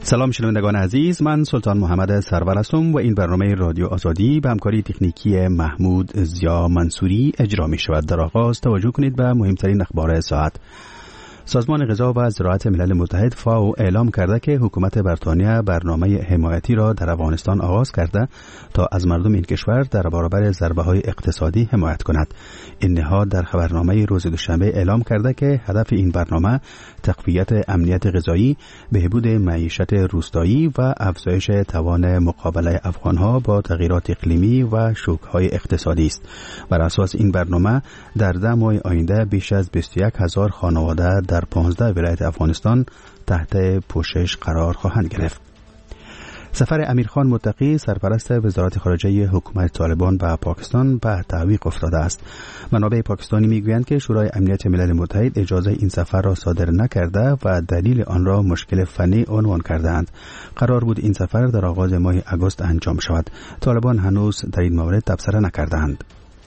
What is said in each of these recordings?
سلام شنوندگان عزیز، من سلطان محمد سرور هستم و این برنامه رادیو آزادی به همکاری تکنیکی محمود زیا منصوری اجرا می شود. در آغاز توجه کنید به مهمترین اخبار ساعت. سازمان غذا و زراعت ملل متحد فاو اعلام کرده که حکومت بریتانیا برنامه حمایتی را در افغانستان آغاز کرده تا از مردم این کشور در برابر ضربه‌های اقتصادی حمایت کند. این نهاد در خبرنامه روز دوشنبه اعلام کرده که هدف این برنامه تقویت امنیت غذایی، بهبود معیشت روستایی و افزایش توان مقابله افغانها با تغییرات اقلیمی و شوک‌های اقتصادی است. بر اساس این برنامه در 10 ماه آینده بیش از 21,000 خانواده در 15 ولایت افغانستان تحت پوشش قرار خواهند گرفت. سفر امیرخان متقی سرپرست وزارت خارجه حکومت طالبان به پاکستان به تعویق افتاده است. منابع پاکستانی میگویند که شورای امنیت ملل متحد اجازه این سفر را صادر نکرده و دلیل آن را مشکل فنی عنوان کرده‌اند. قرار بود این سفر در آغاز ماه آگوست انجام شود. طالبان هنوز در این مورد تبصره نکرده‌اند.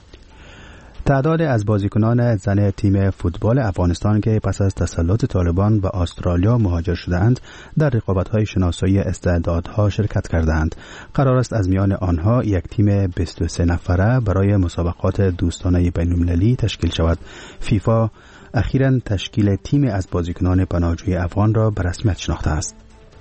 تعداد از بازیکنان زن تیم فوتبال افغانستان که پس از تسلط طالبان به استرالیا مهاجر شده‌اند در رقابت‌های شناسایی استعدادها شرکت کردند. قرار است از میان آنها یک تیم 23 نفره برای مسابقات دوستانه بین‌المللی تشکیل شود. فیفا اخیراً تشکیل تیم از بازیکنان پناهجوی افغان را به رسمیت شناخته است.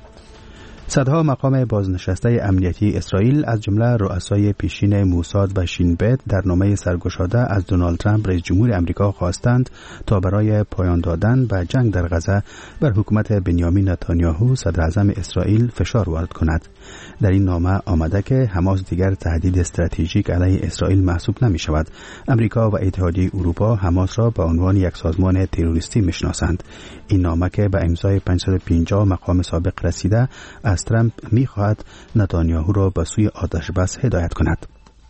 صدها مقام بازنشسته امنیتی اسرائیل از جمله رؤسای پیشین موساد و شین بیت در نامه سرگشاده از دونالد ترامپ رئیس جمهور آمریکا خواستند تا برای پایان دادن به جنگ در غزه بر حکومت بنیامین نتانیاهو صدر اعظم اسرائیل فشار وارد کند. در این نامه آمده که حماس دیگر تهدید استراتژیک علیه اسرائیل محسوب نمی شود. آمریکا و اتحادیه اروپا حماس را به عنوان یک سازمان تروریستی میشناسند. این نامه که به امضای 550 مقام سابق رسیده از ترامپ می‌خواهد نتانیاهو را به سوی آتش بس هدایت کند.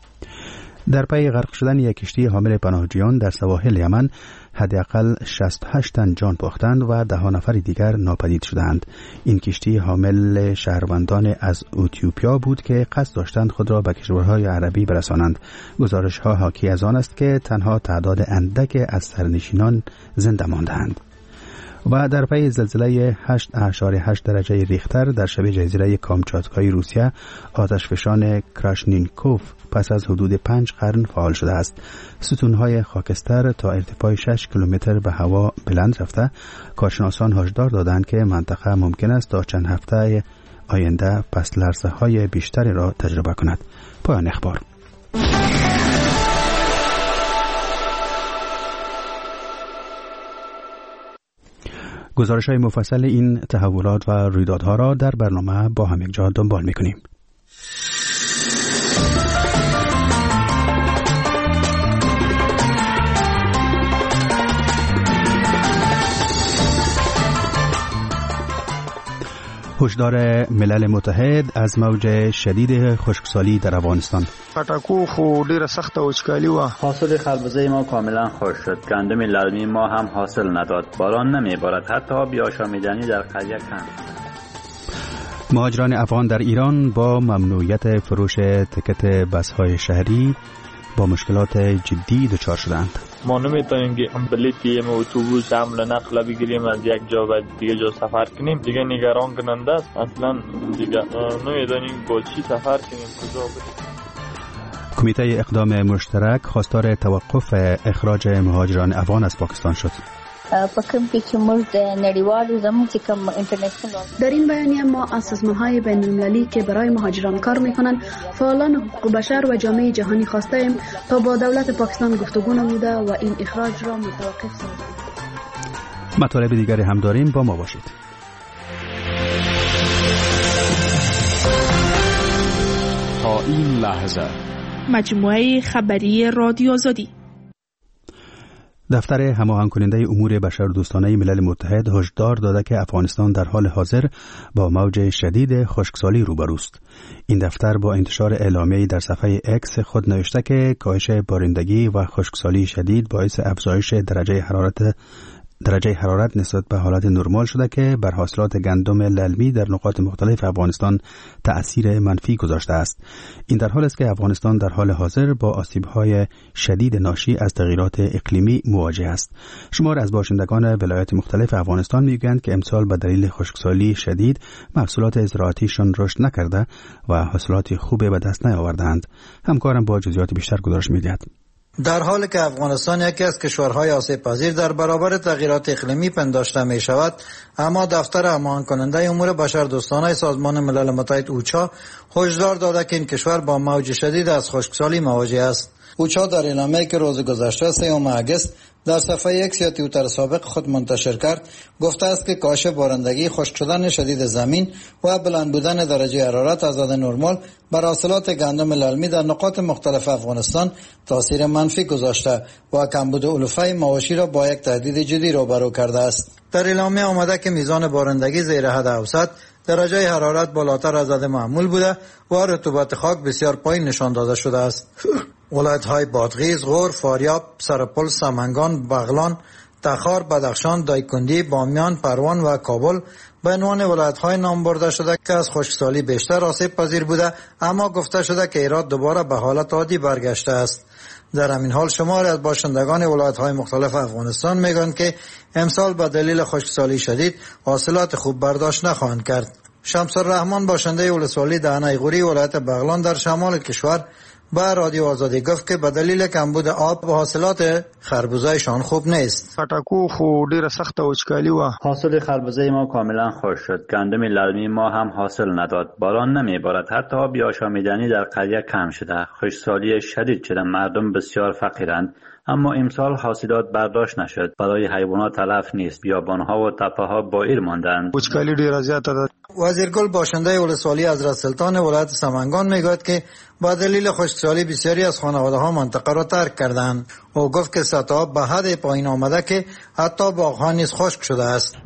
در پی غرق شدن یک کشتی حامل پناهجویان در سواحل یمن حداقل 68 تن جان باختند و 10 نفر دیگر ناپدید شدند. این کشتی حامل شهروندان از اتیوپیا بود که قصد داشتند خود را به کشورهای عربی برسانند. گزارش‌ها حاکی از آن است که تنها تعداد اندک از سرنشینان زنده ماندند. و در پی زلزله 8.8 درجه ریختر در شبه جزیره کامچاتکای روسیه آتشفشان کراشنینکوف پس از حدود 5 قرن فعال شده است. ستونهای خاکستر تا ارتفاع 6 کیلومتر به هوا بلند رفته. کارشناسان هشدار دادند که منطقه ممکن است تا چند هفته آینده پس لرزه های بیشتری را تجربه کند. پایان اخبار. گزارش‌های مفصل این تحولات و رویدادها را در برنامه با هم یکجا دنبال می‌کنیم. هشدار ملل متحد از موج شدید خشکسالی در افغانستان. پټاکو خو ډیره سخته وچکالي و. حاصل خربزه ما کاملا خشک شد. گندم للمی ما هم حاصل نداد. باران نمیبارد. حتی آب آشامیدنی در قریه کم. مهاجران افغان در ایران با ممنوعیت فروش تکت بس‌های شهری با مشکلات جدی دچار شدند. ما نمیتونیم که بلیط اتوبوس حمل نقل بگیریم از یک جا و دیگه جا سفر کنیم. دیگه نگران کننده است. اصلا دیگه نمیدونیم با چی سفر کنیم، کجا بریم. کمیته اقدام مشترک خواستار توقف اخراج مهاجران افغان از پاکستان شد. در این بیانیه ما از سازمان‌های بین‌المللی که برای مهاجران کار می‌کنند، فعالان حقوق بشر و جامعه جهانی خواسته ایم تا با دولت پاکستان گفتگو نموده و این اخراج را متوقف سازند. مطالب دیگری هم داریم، با ما باشید. تا این لحظه مجموعه خبری رادیو آزادی. دفتر هماهنگ کننده امور بشردوستانه ملل متحد هشدار داده که افغانستان در حال حاضر با موج شدید خشکسالی روبروست. این دفتر با انتشار اعلامیه‌ای در صفحه اکس خود نوشته که کاهش بارندگی و خشکسالی شدید باعث افزایش درجه حرارت درجه حرارت نسبت به حالت نرمال شده که بر حاصلات گندم للمی در نقاط مختلف افغانستان تأثیر منفی گذاشته است. این در حالی است که افغانستان در حال حاضر با آسیب‌های شدید ناشی از تغییرات اقلیمی مواجه است. شمار از باشندگان ولایات مختلف افغانستان میگویند که امسال به دلیل خشکسالی شدید محصولات زراعتیشان رشد نکرده و حاصلات خوبی به دست نیاوردند. همکارم با جزئیات بیشتر گزارش می‌دهد. در حالی که افغانستان یکی از کشورهای آسیب پذیر در برابر تغییرات اقلیمی پنداشته می شود، اما دفتر امان کننده امور بشردوستانه سازمان ملل متحد اوچا هشدار داده که این کشور با موج شدید از خشکسالی مواجه است. اوچا در اعلامیه‌ای که روز گذشته 3 اگست در صفحه ایکس یا توییتر سابق خود منتشر کرد گفته است که کاهش بارندگی، خشک شدن شدید زمین و بلند بودن درجه حرارت از حد نرمال بر حاصلات گندم للمی در نقاط مختلف افغانستان تاثیر منفی گذاشته و کمبود علوفه مواشی را با یک تهدید جدی روبرو کرده است. در اعلامیه آمده که میزان بارندگی زیر حد اوسط، درجه حرارت بالاتر از حد معمول بوده و رطوبت خاک بسیار پایین نشان داده شده است. ولایت‌های بادغیس، غور، فاریاب، سرپل، سمنگان، بغلان، تخار، بدخشان، دایکندی، بامیان، پروان و کابل به عنوان ولایت‌های نام برده شده که از خشکسالی بیشتر آسیب پذیر بوده، اما گفته شده که هرات دوباره به حالت عادی برگشته است. در همین حال شماری از باشندگان ولایت‌های مختلف افغانستان میگویند که امسال به دلیل خشکسالی شدید حاصلات خوب برداشت نخواهند کرد. شمس الرحمن باشنده ولسوالی دهنه غوری ولایت بغلان در شمال کشور با رادیو آزادی گفت که به دلیل کمبود آب و حاصلات خربوزه‌شان خوب نیست. پټکو خو ډیره سخته وچکالي و. حاصل خربوزه ما کاملا خشک شد. گندم للمی ما هم حاصل نداد. باران نمیبارد. حتی آب آشامیدنی در قریه کم شده. خشکسالی شدید شده. مردم بسیار فقیرند. اما امسال حاصلات برداشت نشد. برای حیوانات تلف نیست. بیابان‌ها و تپه‌ها بائر ماندند. وچکالي ډیره زیاته ده. وزیرگل باشنده ولسوالی حضرت سلطان ولایت سمنگان میگوید که با دلیل خشکسالی بسیاری از خانواده‌ها منطقه را ترک کردند. او گفت که سطح آب به حد پایین آمده که حتی باغ‌ها نیز خشک شده است.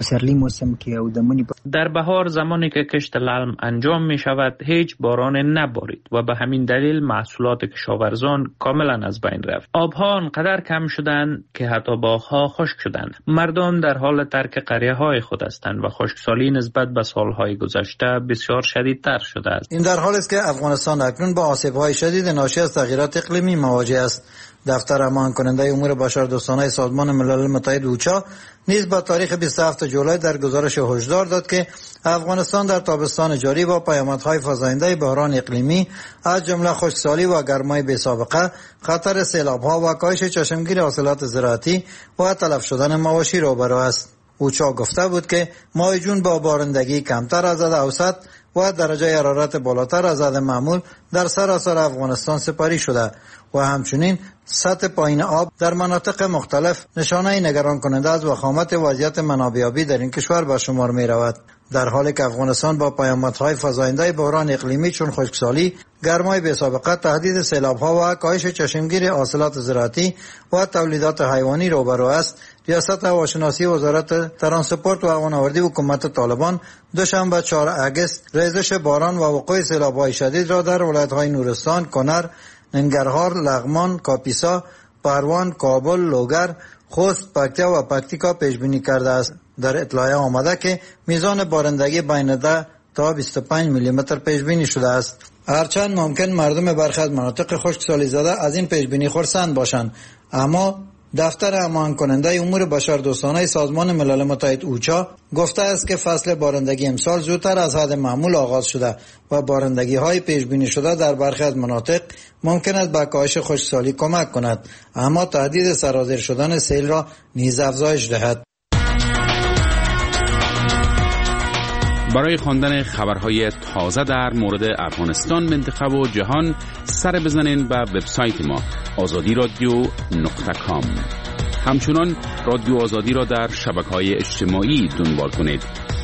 در بهار زمانی که کشت للم انجام می شود هیچ باران نبارید و به همین دلیل محصولات کشاورزان کاملا از بین رفت. آبها انقدر کم شدند که حتی باغ‌ها خشک شدند. مردم در حال ترک قریه‌های خود هستند و خشکسالی نسبت به سالهای گذشته بسیار شدیدتر شده است. این در حالی است که افغانستان اکنون با آسیب‌های شدید ناشی از تغییرات اقلیمی مواجه است. دفتر امان کننده امور بشردوستانه سازمان ملل متحد اوچا نیز با تاریخ 27 جولای در گزارش هشدار داد که افغانستان در تابستان جاری با پیامدهای فزاینده بحران اقلیمی از جمله خشکسالی و گرمای بی‌سابقه، خطر سیلاب‌ها و کاهش چشمگیر حاصلات زراعتی و تلف شدن مواشی روبرو است. اوچا گفته بود که ماه جون با بارندگی کمتر از حد اوسط و درجه حرارت بالاتر از حد معمول در سراسر افغانستان سپری شده و همچنین سطح پایین آب در مناطق مختلف نشانه نگران کننده از وخامت وضعیت منابع آبی در این کشور به شمار می رود. در حالی که افغانستان با پیامدهای فزاینده بحران اقلیمی چون خشکسالی، گرمای بی‌سابقه، تهدید سیلاب‌ها و کاهش چشمگیر حاصلات زراعتی و تولیدات حیوانی روبرو است، ریاست هواشناسی وزارت ترانسپورت و هوانوردی حکومت طالبان دوشنبه 4 اگست ریزش باران و وقوع سیلاب‌های شدید را در ولایت‌های نورستان، کنر، ننگرهار، لغمان، کاپیسا، پروان، کابل، لوگر، خوست، پکتیا و پکتیکا پیش بینی کرده است. در اطلاع آمده که میزان بارندگی بین 10 تا 25 میلیمتر پیش بینی شده است. هرچند ممکن مردم برخی از مناطق خشکسالی زده از این پیش بینی خرسند باشند، اما دفتر امان کننده امور بشردوستانه سازمان ملل متحد اوچا گفته است که فصل بارندگی امسال زودتر از حد معمول آغاز شده و بارندگی های پیش بینی شده در برخی از مناطق ممکن است به کاهش خشکسالی کمک کند، اما تهدید سرازیر شدن سیل را نیز افزایش دهد. برای خواندن خبرهای تازه در مورد افغانستان، منطقه و جهان سر بزنین به وبسایت ما azadi.radio.com. همچنان رادیو آزادی را در شبکه‌های اجتماعی دنبال کنید.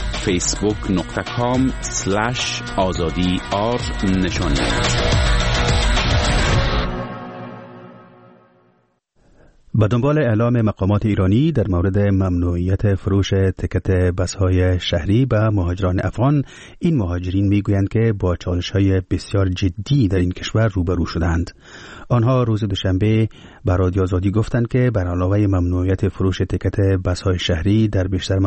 facebook.com/azadi_r به دنبال اعلام مقامات ایرانی در مورد ممنوعیت فروش تکت بس‌های شهری به مهاجران افغان، این مهاجرین میگویند که با چالش‌های بسیار جدی در این کشور روبرو شدند. آنها روز دوشنبه به رادیو آزادی گفتند که بر علاوه ممنوعیت فروش تکت بس‌های شهری در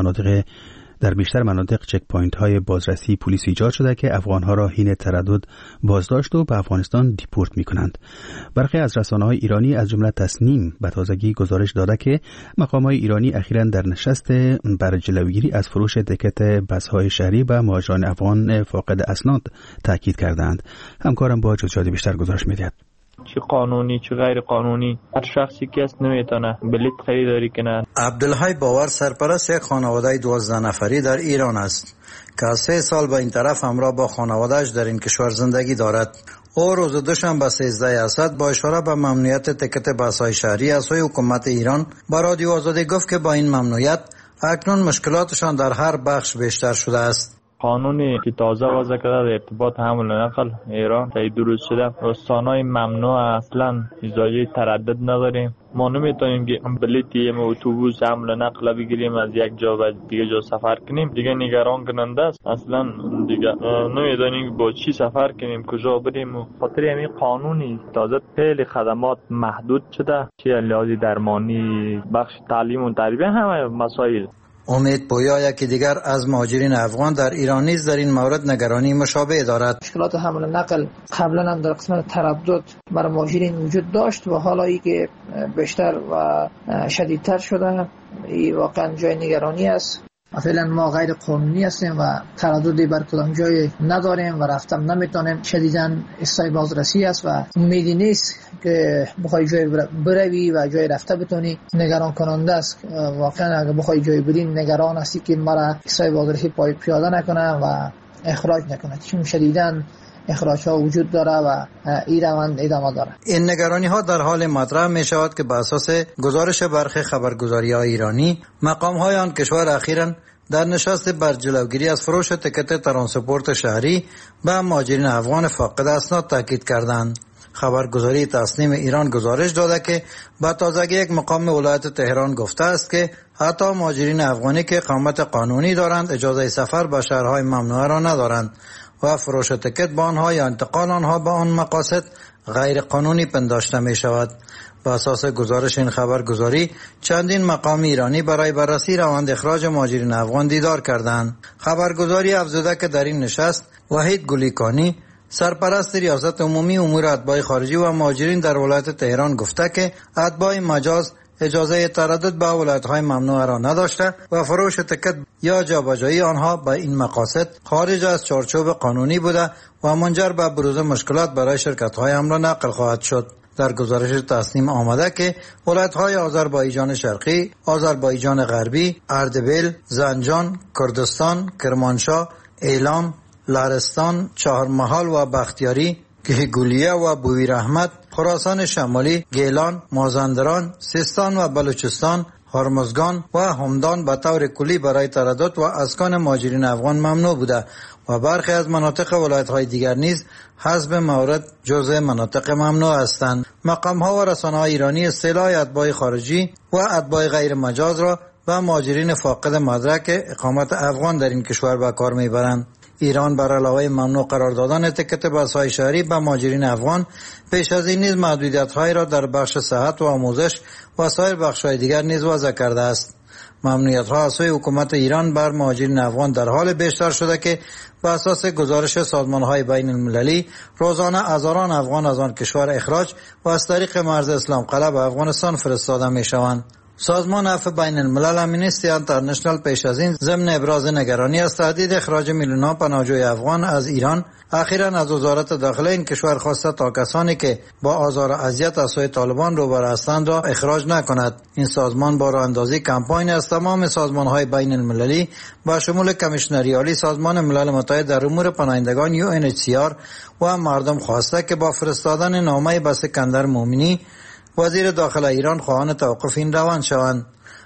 بیشتر مناطق چک پوینت های بازرسی پلیس ایجاد شده که افغانها را حین تردد بازداشت و به افغانستان دیپورت می کنند. برخی از رسانه های ایرانی از جمله تسنیم به تازگی گزارش داده که مقام های ایرانی اخیراً در نشست بر جلوگیری از فروش تکت بس های شهری به مهاجران افغان فاقد اسناد تاکید کردند. همکارم با جزئیات بیشتر گزارش می‌دهد. چه قانونی چه غیر قانونی هر شخصی که است نمیتونه بلیط خریداری کنه. عبدالحی باور سرپرست یک خانواده 12 نفری در ایران است که از 3 سال به این طرف همراه با خانواده‌اش در این کشور زندگی دارد. او روز دوشنبه 13 اسد با اشاره به ممنوعیت تکت بس‌های شهری از سوی حکومت ایران با رادیو آزادی گفت که با این ممنوعیت اکنون مشکلاتشان در هر بخش بیشتر شده است. قانونی که تازه وضع کرده در ارتباط حمل و نقل ایران تایید درست شده. رستانای ممنوع اصلا اجازه تردد نداریم. ما نمیتونیم که بلیط اتوبوس حمل و نقل بگیریم از یک جا به دیگه جا سفر کنیم. دیگه نگران کننده است. اصلا دیگه نمیدونیم با چی سفر کنیم، کجا بریم. خاطر همین قانونی تازه خیلی خدمات محدود شده، چه لحاظ درمانی، بخش تعلیم و تربیت، همه مسائل. امید پویا یکی دیگر از مهاجرین افغان در ایران نیز در این مورد نگرانی مشابه دارد. مشکلات حمل و نقل قبلا هم در قسمت تردد برای مهاجرین وجود داشت و حالا ای که بیشتر و شدیدتر شده، این واقعا جای نگرانی است. فعلا ما غیر قانونی هستیم و ترددی بر کدام جای نداریم و رفتم نمیتونیم. شدیداً استای بازرسی است و امیدی نیست که بخوای جای بروی و جای رفته بتونی. نگران کننده است واقعا. اگه بخوای جای بری نگران هستی که مرا استای بازرسی پای پیاده نکنه و اخراج نکنه، چون شدیداً اخراج ها وجود داره و این روند ادامه داره. این نگرانی ها در حال مطرح می شود که بر اساس گزارش برخی خبرگزاری های ایرانی، مقام های آن کشور اخیراً در نشست بر جلوگیری از فروش تکت ترانسپورت شهری به مهاجرین افغان فاقد اسناد تاکید کردند. خبرگزاری تسنیم ایران گزارش داده که با تازگی یک مقام ولایت تهران گفته است که حتی مهاجرین افغانی که اقامت قانونی دارند اجازه سفر به شهرهای ممنوعه را ندارند و فروش تکت با آنها یا انتقال آنها به آن مقاصد غیر قانونی پنداشته می شود. بر اساس گزارش این خبرگزاری چندین مقام ایرانی برای بررسی روند اخراج مهاجرین افغان دیدار کردند. خبرگزاری افزوده که در این نشست وحید گلیکانی سرپرست ریاست عمومی امور اتباع خارجی و مهاجرین در ولایت تهران گفته که اتباع مجاز اجازه تردد به ولایت‌های ممنوعه را نداشته و فروش تکت یا جابجایی آنها به این مقاصد خارج از چارچوب قانونی بوده و منجر به بروز مشکلات برای شرکت‌های حمل و نقل خواهد شد. در گزارش تصنیم آمده که ولایت‌های آذربایجان شرقی، آذربایجان غربی، اردبیل، زنجان، کردستان، کرمانشاه، ایلام، لرستان، چهارمحال و بختیاری، گهگولیه و بویر احمد، خراسان شمالی، گیلان، مازندران، سیستان و بلوچستان، هرمزگان و همدان به طور کلی برای تردد و اسکان مهاجرین افغان ممنوع بوده و برخی از مناطق ولایت‌های دیگر نیز حسب مورد جزء مناطق ممنوع هستند. مقام‌ها و رسانه‌های ایرانی اصطلاح اتباع خارجی و اتباع غیر مجاز را به مهاجرین فاقد مدرک اقامت افغان در این کشور به کار می‌برند. ایران بر علاوه ممنوع قرار دادن تکت بس‌های شهری به مهاجرین افغان پیش از این نیز محدودیت‌هایی را در بخش صحت و آموزش و سایر بخش‌های دیگر نیز وضع کرده است. ممنوعیت‌ها از سوی حکومت ایران بر مهاجرین افغان در حال بیشتر شده که بر اساس گزارش سازمان‌های بین‌المللی روزانه هزاران افغان از آن کشور اخراج و از طریق مرز اسلام قلعه به افغانستان فرستاده می‌شوند. سازمان عفو بین الملل امنیستی انترنشنال پیش از این ضمن ابراز نگرانی از تهدید اخراج میلیون‌ها پناهجوی افغان از ایران اخیراً از وزارت داخله این کشور خواسته تا کسانی که با آزار و اذیت از سوی طالبان روبرو هستند را اخراج نکند. این سازمان با راه اندازی کمپاین از تمام سازمان‌های بین المللی با شمول کمیشنری عالی سازمان ملل متحد در امور پناهندگان UNHCR و مردم خواسته که با فرستادن نامه به اسکندر مومنی وزیر داخله ایران خواهان توقف این روند شوند.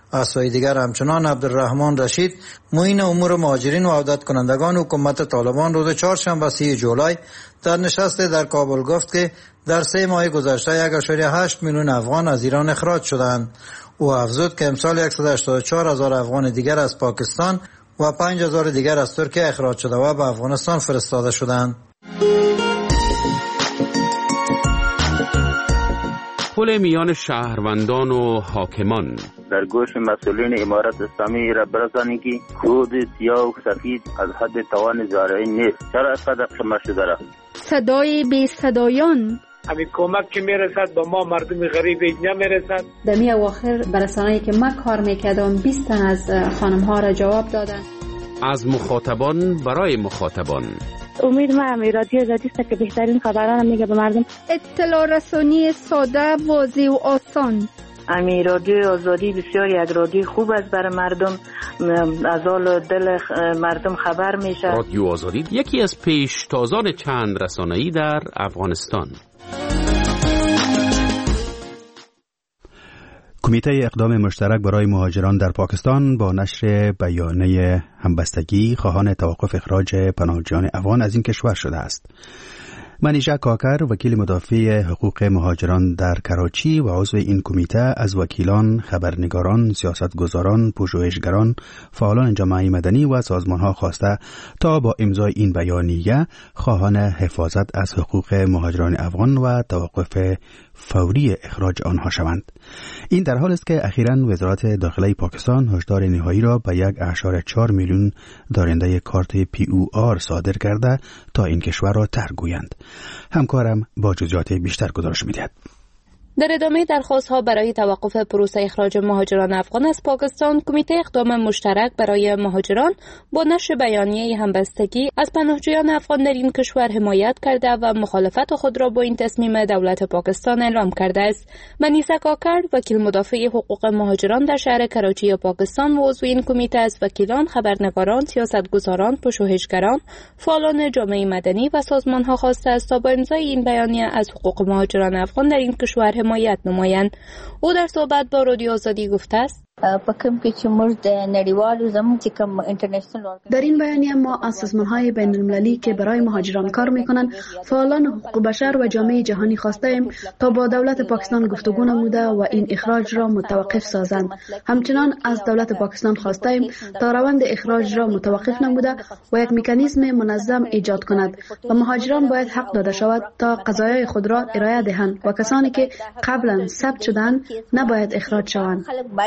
از سوی دیگر همچنان عبدالرحمن رشید معین امور مهاجرین و عودت کنندگان حکومت طالبان روز چهارشنبه 30 جولای در نشست در کابل گفت که در 3 ماه گذشته 1.8 میلیون افغان از ایران اخراج شدند. او افزود که امسال 184,000 افغان دیگر از پاکستان و 5,000 دیگر از ترکیه اخراج شده و به افغانستان فرستاده شدند. پل میان شهروندان و حاکمان در گوش مسئولین امارت اسلامی را برسانید که کود سیاه و سفید از حد توان زارعی نیست. چرا اینقدر خمه شده را؟ صدای بی صدایان همین کمک که میرسد به ما مردم غریب نمیرسد. در می اواخر برسانه‌ای که من کار میکردم 20 تن از خانم ها را جواب دادن. از مخاطبان برای مخاطبان. امید من رادیو آزادی است که بهترین خبران میگه به مردم. اطلاع رسانی ساده، واضح و آسان. رادیو آزادی بسیار یک رادیو خوب است برای مردم، از حال دل مردم خبر میشه. رادیو آزادی یکی از پیشتازان چند رسانه‌ای در افغانستان. کمیته اقدام مشترک برای مهاجران در پاکستان با نشر بیانیه همبستگی خواهان توقف اخراج پناهجویان افغان از این کشور شده است. منیژه کاکر، وکیل مدافع حقوق مهاجران در کراچی و عضو این کمیته، از وکیلان، خبرنگاران، سیاستگزاران، پژوهشگران، فعالان جامعه مدنی و سازمان‌ها خواسته تا با امضای این بیانیه خواهان حفاظت از حقوق مهاجران افغان و توقف فوری اخراج آنها شوند. این در حال است که اخیراً وزارت داخله پاکستان هشدار نهایی را به 1.4 میلیون دارنده کارت PUR صادر کرده تا این کشور را ترک گویند. همکارم با جزئیات بیشتر گزارش می‌دهد. در ادامه درخواست‌ها برای توقف پروسه اخراج مهاجران افغان از پاکستان، کمیته اقدام مشترک برای مهاجران با نشر بیانیه همبستگی از پناهجویان افغان در این کشور حمایت کرده و مخالفت خود را با این تصمیم دولت پاکستان اعلام کرده است. منیژه کاکر، وکیل مدافع حقوق مهاجران در شهر کراچی پاکستان و عضو این کمیته، از وکیلان، خبرنگاران، سیاستگزاران، پژوهشگران، فعالان جامعه مدنی و سازمان‌ها خواسته است تا با امضای این بیانیه از حقوق مهاجران افغان در این کشور حمایت نمایند. او در صحبت با رادیو آزادی گفته است: در این بیانیه ما از سازمان‌های بین‌المللی که برای مهاجران کار می‌کنند، فعالان حقوق بشر و جامعه جهانی خواسته ایم تا با دولت پاکستان گفتگو نموده و این اخراج را متوقف سازند. همچنان از دولت پاکستان خواسته ایم تا روند اخراج را متوقف نموده و یک مکانیزم منظم ایجاد کند و مهاجران باید حق داده شود تا قضایای خود را ارائه دهند و کسانی که قبلا ثبت شدند نباید اخراج شوند.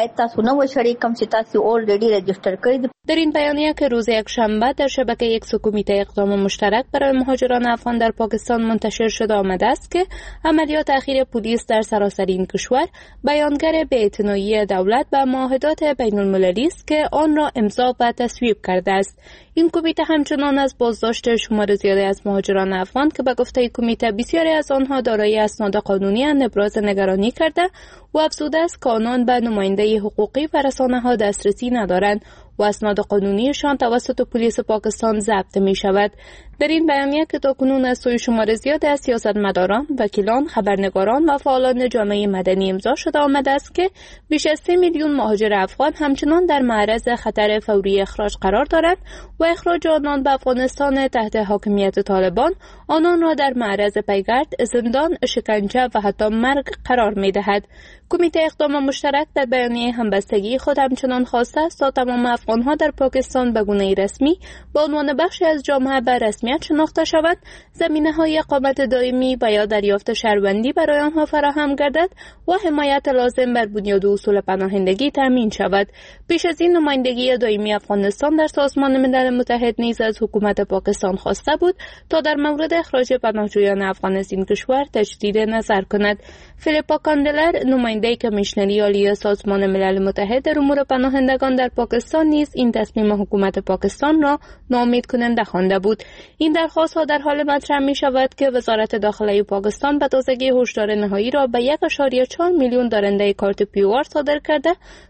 در این بیانیه که روز یکشنبه در شبکه یک کمیته اقدام مشترک برای مهاجران افغان در پاکستان منتشر شده آمده است که عملیات اخیر پلیس در سراسر این کشور بیانگر بی‌اعتنایی دولت و معاهدات بین‌المللی است که آن را امضا و تصویب کرده است. این کمیته همچنان از بازداشت شمار زیادی از مهاجران افغان که به گفته کمیته بسیاری از آنها دارای اسناد قانونی ابراز نگرانی کرده و افزوده است که آنان به نماینده حقوقی و رسانه‌ها دسترسی ندارند و اسناد قانونیشان توسط پلیس پاکستان ضبط می شود. در این بیانیه که تاکنون از سوی شمار زیاد از سیاستمداران، وکیلان، خبرنگاران و فعالان جامعه مدنی امضا شده آمده است که بیش از 3 میلیون مهاجر افغان همچنان در معرض خطر فوری اخراج قرار دارند و اخراج آنان به افغانستان تحت حاکمیت طالبان آنان را در معرض پیگرد، زندان، شکنجه و حتی مرگ قرار می دهد. کمیته اقدام مشترک در بیانیه همبستگی خود همچنان خواسته است تا تمام افغان‌ها در پاکستان به گونه رسمی به عنوان بخشی از جامعه به رسمیت شناخته شود، زمینه‌های اقامت دائمی و یا دریافت شهروندی برای آنها فراهم گردد و حمایت لازم بر بنیاد اصول پناهندگی تامین شود. پیش از این نمایندگی دائمی افغانستان در سازمان ملل متحد نیز از حکومت پاکستان خواسته بود تا در مورد اخراج پناهجویان افغان از این کشور تجدید نظر کند. فیلیپا کاندلر، نماینده کمیشنری عالی سازمان ملل متحد در امور پناهندگان در پاکستان، نیز این تصمیم حکومت پاکستان را ناامید کننده خوانده بود. این درخواست‌ها در حال مطرح می شود که وزارت داخله پاکستان به تازگی هشدار نهایی را به 1.4 میلیون دارنده کارت PUR صادر کرده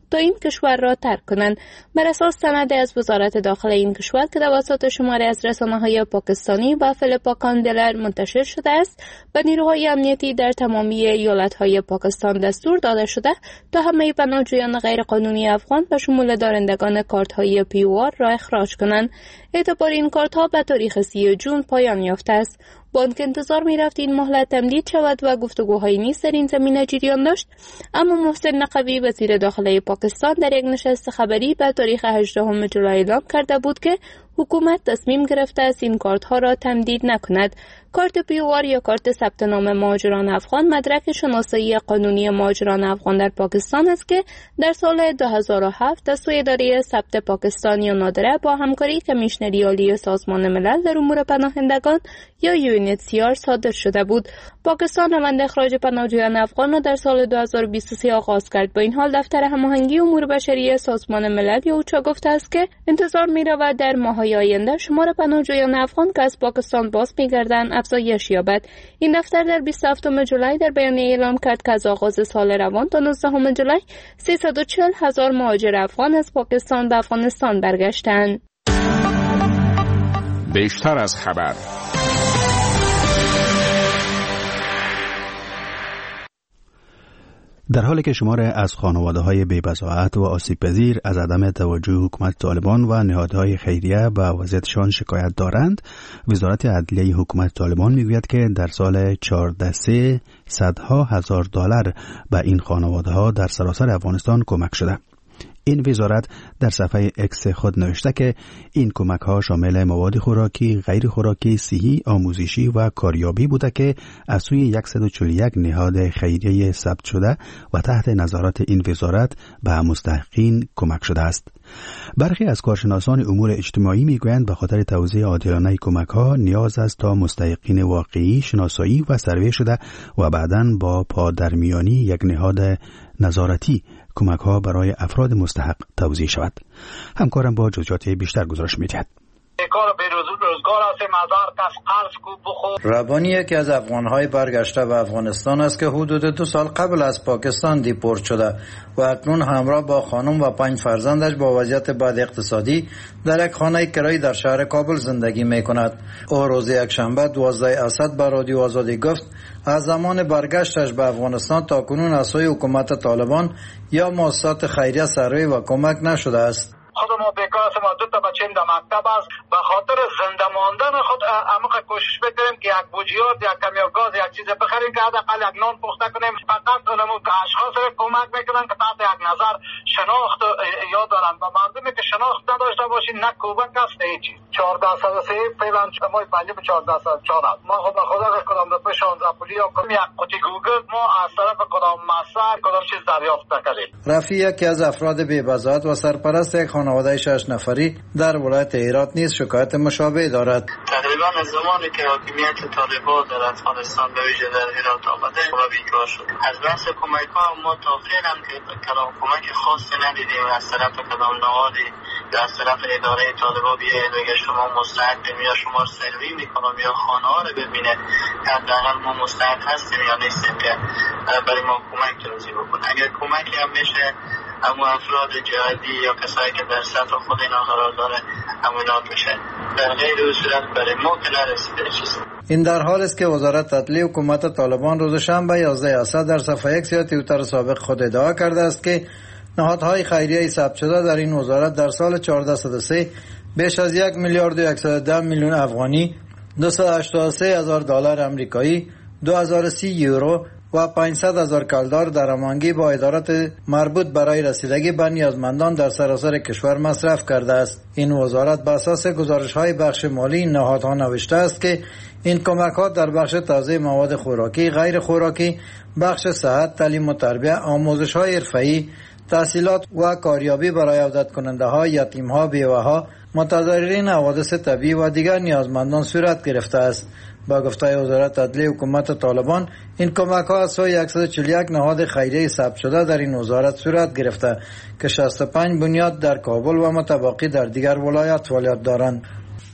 تا این کشور را ترک کنند. بر اساس سند از وزارت داخله این کشور که توسط شماری از رسانه‌های پاکستانی و فیلیپا کاندلر منتشر شده است، به نیروهای امنیتی در تمامی ایالت‌های پاکستان دستور داده شده تا همه پناهجویان غیرقانونی افغان به شمول دارندگان کارت‌های POR را اخراج کنند. اعتبار این کارت‌ها به تاریخ 30 جون پایان یافته است. با آنکه انتظار می‌رفت این مهلت تمدید شود و گفتگوهایی نیز در این زمینه جریان داشت، اما محسن نقوی وزیر داخله پاکستان در یک نشست خبری به تاریخ 18 جولای اعلام کرده بود که حکومت تصمیم گرفته است این کارت‌ها را تمدید نکند. کارت POR یا کارت ثبت نام مهاجران افغان مدرک شناسایی قانونی مهاجران افغان در پاکستان است که در سال 2007 از سوی اداره ثبت پاکستان یا نادره با همکاری کمیشنری عالی سازمان ملل در امور پناهندگان یا UNHCR صادر شده بود. پاکستان روند اخراج پناهجویان افغان را در سال 2023 آغاز کرد. با این حال دفتر هماهنگی امور بشری سازمان ملل یا اوچا گفته است که انتظار می‌رود در ماه‌های آینده شمار پناهجویان افغان که از پاکستان باز می‌گردند افزایش یابد. این دفتر در 27 جولای در بیانیه اعلام کرد که از آغاز سال روان تا 19 جولای 340,000 مهاجر افغان از پاکستان به افغانستان برگشتند. بیشتر از خبر. در حالی که شمار از خانواده‌های بی‌بضاعت و آسیب‌پذیر از عدم توجه حکومت طالبان و نهادهای خیریه به وضعیتشان شکایت دارند، وزارت عدلیه حکومت طالبان میگوید که در سال 14 صدها هزار دلار به این خانواده‌ها در سراسر افغانستان کمک شده. این وزارت در صفحه اکس خود نوشته که این کمک ها شامل مواد خوراکی، غیر خوراکی، صحی، آموزشی و کاریابی بوده که از سوی 141 نهاد خیریه ثبت شده و تحت نظارت این وزارت به مستحقین کمک شده است. برخی از کارشناسان امور اجتماعی میگویند به خاطر توزیع عادلانه کمک ها نیاز است تا مستحقین واقعی شناسایی و سروی شده و بعداً با پادرمیانی یک نهاد نظارتی کمک ها برای افراد مستحق توزیع شود. همکارم با جزئیات بیشتر گزارش می‌دهد. ربانی یکی از افغان‌های برگشته به افغانستان است که حدود 2 سال قبل از پاکستان دیپورت شده و اکنون همراه با خانم و 5 فرزندش با وضعیت بد اقتصادی در یک خانه کرایی در شهر کابل زندگی می‌کند. او روز یکشنبه 12 اسد به رادیو آزادی گفت از زمان برگشتش به افغانستان تا کنون از سوی حکومت طالبان یا مؤسسات خیریه سروی و کمک نشده است. خود ما بیکار هستیم و 2 تا بچه‌ام در مکتب است. به خاطر زنده ماندن خود عمیق کوشش می‌کنیم که یک بوجیات یا کمی گاز یک چیز بخریم که حداقل یک نان پخته کنیم. فقط اونمون که اشخاص را کمک میکنن که تحت یک نظر شناخت یاد دارن و مردمی که شناخت نداشته باشین نه کمک است نه هیچ. 1403 فعلا ما پنجم 1404 است. ما خود به خدا کدام روپیه 16 پولی یا یک قوطی گوگل ما از طرف کدام مصرف کدام چیز دریافت نکردیم. رفیع یکی از افراد بی‌بضاعت و سرپرست یک خانواده 6 نفری در ولایت هرات نیز شکایت مشابه دارد. تقریبا از زمانی که حاکمیت طالبان در افغانستان به ویژه در هرات آمده ما بیکار شد. از بحث کمک ها ما تا فعلا که کدام کمک خاصی ندیدیم از طرف کدام نهادی یا از طرف اداره طالبان بیاید بگه شما مستحقیم یا شما سروی میکنم یا خانه ها رو ببینه حداقل ما مستحق هستیم یا نیستیم که برای ما کمک توزیع بکنه. اگر کمکی هم میشه اما افراد جهادی یا کسایی که در سطح خود اینا قرار داره امانات میشه. در غیر او صورت برای ما که نرسیده چیزی. این در حال است که وزارت عدلیه حکومت طالبان روز شنبه 11 اسد در صفحه اکس یا توییتر سابق خود ادعا کرده است که نهادهای خیریه ثبت شده در این وزارت در سال 1403 بیش از 1 میلیارد و 110 میلیون افغانی، 283,000 دلار آمریکایی، 2030 یورو و 500,000 کلدار درآمدگی با ادارات مربوط برای رسیدگی به نیازمندان در سراسر کشور مصرف کرده است. این وزارت بر اساس گزارش‌های بخش مالی نهادها نوشته است که این کمک‌ها در بخش توزیع مواد خوراکی، غیر خوراکی، بخش صحت، تعلیم و تربیت، آموزش‌های حرفه‌ای، تحصیلات و کاریابی برای عودت کننده‌ها، یتیم‌ها، بیوه‌ها، متضررین حوادث طبیعی و دیگر نیازمندان صورت گرفته است. با گفته وزارت عدلیه حکومت طالبان این کمک‌ها از سوی 141 نهاد خیریه ثبت شده در این وزارت صورت گرفته که 65 بنیاد در کابل و متباقی در دیگر ولایات فعالیت دارند.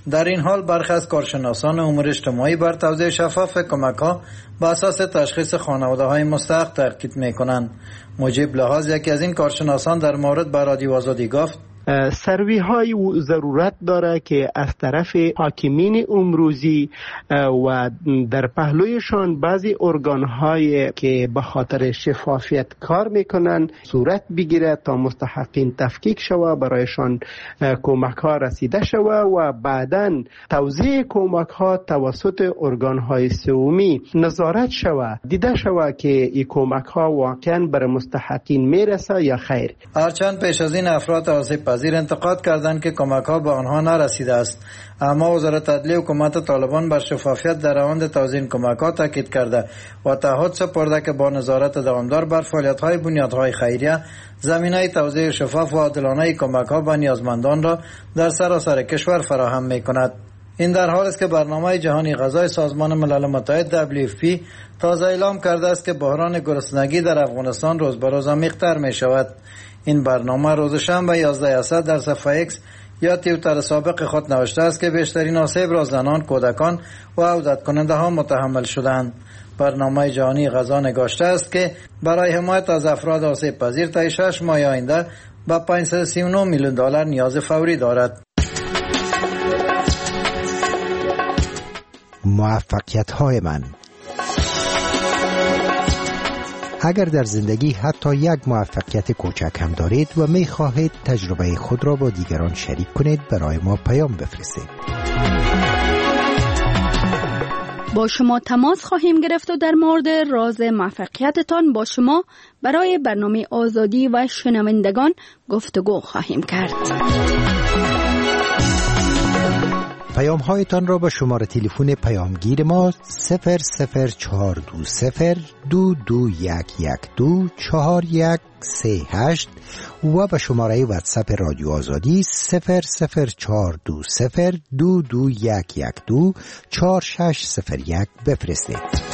در این حال برخی از کارشناسان امور اجتماعی بر توزیع شفاف کمک‌ها بر اساس تشخیص خانواده‌های مستحق تاکید می‌کنند. مجیب لحاظ یکی از این کارشناسان در مورد به رادیو آزادی گفت سروی های ضرورت داره که از طرف حاکمین امروزی و در پهلویشان بعضی ارگان های که به خاطر شفافیت کار میکنن صورت بگیره تا مستحقین تفکیک شوه، برایشان کمک ها رسیده شوه و بعداً توزیع کمک ها توسط ارگان های سومی نظارت شوه، دیده شوه که این کمک ها واقعا بر مستحقین میرسه یا خیر. هرچند پیش از این افراد آسیب پذیر انتقاد کردند که کمک ها به آنها نرسیده است، اما وزارت عدلیه حکومت طالبان بر شفافیت در روند توزیع کمک ها تاکید کرده و تعهد سپرده که با نظارت دوامدار بر فعالیت های بنیادهای خیریه زمینه توزیع شفاف و عادلانه کمک ها به نیازمندان را در سراسر کشور فراهم می کند. این در حالی است که برنامه جهانی غذای سازمان ملل متحد WFP تازه اعلام کرده است که بحران گرسنگی در افغانستان روز به روز عمیق‌تر می شود. این برنامه روز شنبه 11 اسد در صفحه X یا توییتر سابق خود نوشته است که بیشترین آسیب را زنان، کودکان و عودت کننده ها متحمل شدند. برنامه جهانی غذا نگاشته است که برای حمایت از افراد آسیب پذیر تا 6 ماه آینده به 539 میلیون دلار نیاز فوری دارد. موفقیت‌های من. اگر در زندگی حتی یک موفقیت کوچک هم دارید و می خواهید تجربه خود را با دیگران شریک کنید، برای ما پیام بفرستید. با شما تماس خواهیم گرفت و در مورد راز موفقیتتان با شما برای برنامه آزادی و شنوندگان گفتگو خواهیم کرد. پیام هایتان را با شماره تلفن پیامگیر ما 00420221112 4138 و به شماره واتساپ رادیو آزادی 0042211124601 بفرستید.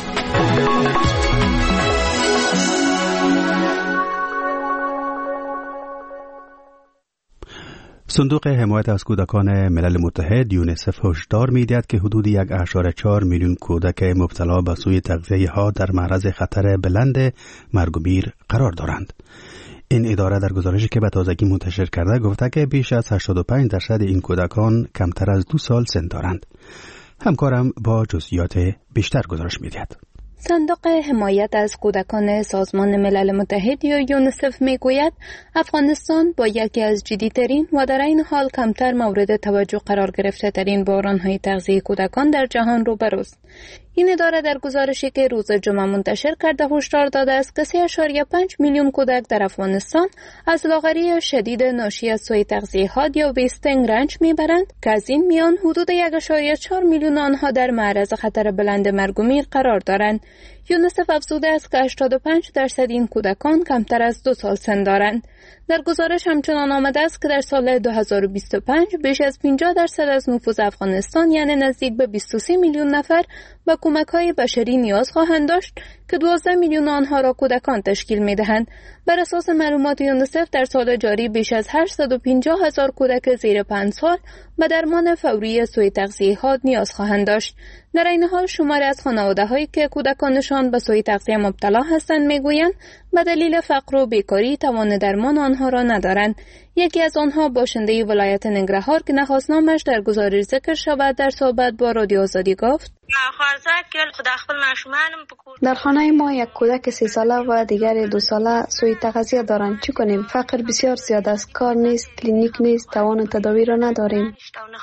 صندوق حمایت از کودکان ملل متحد یونیسف هشدار می‌دهد که حدود 1.4 میلیون کودک مبتلا به سوء تغذیه ها در معرض خطر بلند مرگ و میر قرار دارند. این اداره در گزارشی که به تازگی منتشر کرده گفته که بیش از 85% این کودکان کمتر از 2 سال سن دارند. همکارم با جزئیات بیشتر گزارش می‌دهد. صندوق حمایت از کودکان سازمان ملل متحد یا یونیسف میگوید افغانستان با یکی از جدی‌ترین و در این حال کمتر مورد توجه قرار گرفته ترین بحران‌های تغذیه کودکان در جهان روبروست. این اداره در گزارشی که روز جمعه منتشر کرده هشدار داده است که 3.5 میلیون کودک در افغانستان از لاغری شدید ناشی از سوء تغذیه ها دیابستینگ رنج میبرند که از این میان حدود 1.4 میلیون آنها در معرض خطر بلند مرگ و میر قرار دارند. یونیسف افزوده است که 85% این کودکان کمتر از 2 سال سن دارند. در گزارش همچنان آمده است که در سال 2025 بیش از 50% از نفوذ افغانستان یعنی نزدیک به 23 میلیون نفر به کمک‌های بشری نیاز خواهند داشت که 12 میلیون آنها را کودکان تشکیل می‌دهند. بر اساس معلومات یونیسف در سال جاری بیش از 850,000 کودک زیر 5 سال به درمان فوری سوء تغذیه ها نیاز خواهند داشت. در این حال شماری از خانواده‌هایی که کودکانشان به سوء تغذیه مبتلا هستند میگویند به دلیل فقر و بیکاری توان درمان آنها را ندارند. یکی از آنها باشنده ولایت ننگرهار که نخواست نامش در گزارش ذکر شود در صحبت با رادیو آزادی گفت: در خانه ما یک کودک 3 ساله و دیگر 2 ساله سوء تغذیه دارند. چی کنیم؟ فقر بسیار زیاد است، کار نیست، کلینیک نیست، توان تداوی را نداریم.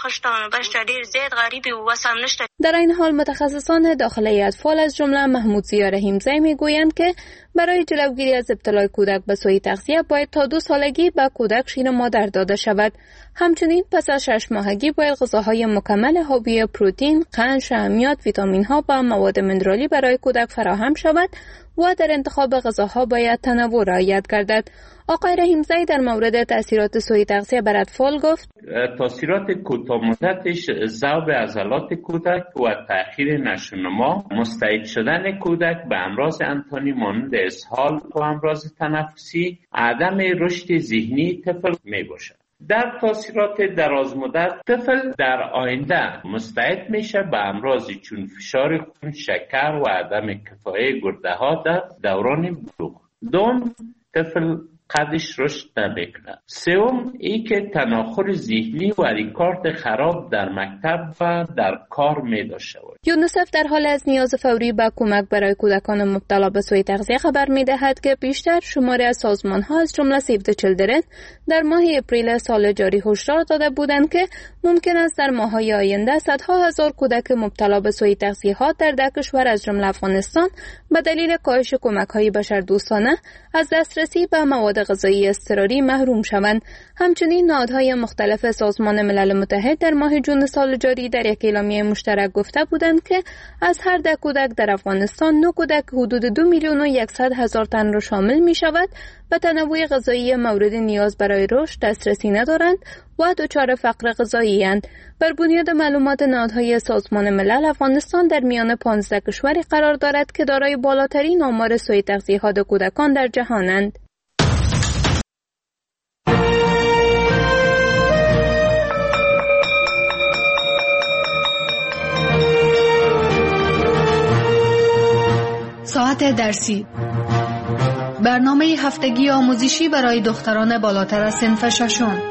در این حال متخصصان داخلی اطفال از جمله محمود ضیا رحیمزی میگویند که برای جلوگیری از ابتلای کودک به سوء تغذیه باید تا 2 سالگی به کودک شیر مادر داده شود. همچنین پس از 6 ماهگی باید غذاهای مکمل حاوی پروتئین، قند، شحمیات، ویتامین ها و مواد منرالی برای کودک فراهم شود و در انتخاب غذاها باید تنوع رعایت گردد. آقای رحیمزی در مورد تاثیرات سوء تغذیه بر اطفال گفت: تاثیرات کوتاه مدتش ذوب عضلات کودک و تأخیر نشوونما، مستعد شدن کودک به امراض انتانی مانند اسهال و امراض تنفسی، عدم رشد ذهنی طفل می باشد. در تاثیرات درازمدت طفل در آینده مستعد میشه به امراضی چون فشار خون، شکر و عدم کفایت گرده ها در دوران بلوغ. دوم، طفل قدش رشد نمیکنه. سوم، ای که تناخر ذهنی و ریکارد خراب در مکتب و در کار می داشته باشه. یونیسف در حال از نیاز فوری به کمک برای کودکان مبتلا به سوء تغذیه خبر می دهد که بیشتر شماره از سازمان ها از جمله سیو د چیلدرن در ماه اپریل سال جاری هشدار داده بودند که ممکن است در ماه‌های آینده صدها هزار کودک مبتلا به سوء تغذیه ها در 10 کشور از جمله افغانستان به دلیل کاهش کمک‌های بشردوستانه از دسترسی به مواد غذایی اضطراری محروم شوند. همچنین نهادهای مختلف سازمان ملل متحد در ماه جون سال جاری در یک اعلامیه مشترک گفته بودند که از هر 10 کودک در افغانستان 9 کودک حدود 2,100,000 تن را شامل می شود و تنوع غذایی مورد نیاز برای رشد دسترسی ندارند و دچار فقر غذایی اند. بر بنیاد معلومات نهادهای سازمان ملل، افغانستان در میان 15 کشوری قرار دارد که دارای بالاترین آمار سوء تغذیه ها کودکان در جهانند. ساعت درسی، برنامه هفتگی آموزشی برای دختران بالاتر از صنف ششم.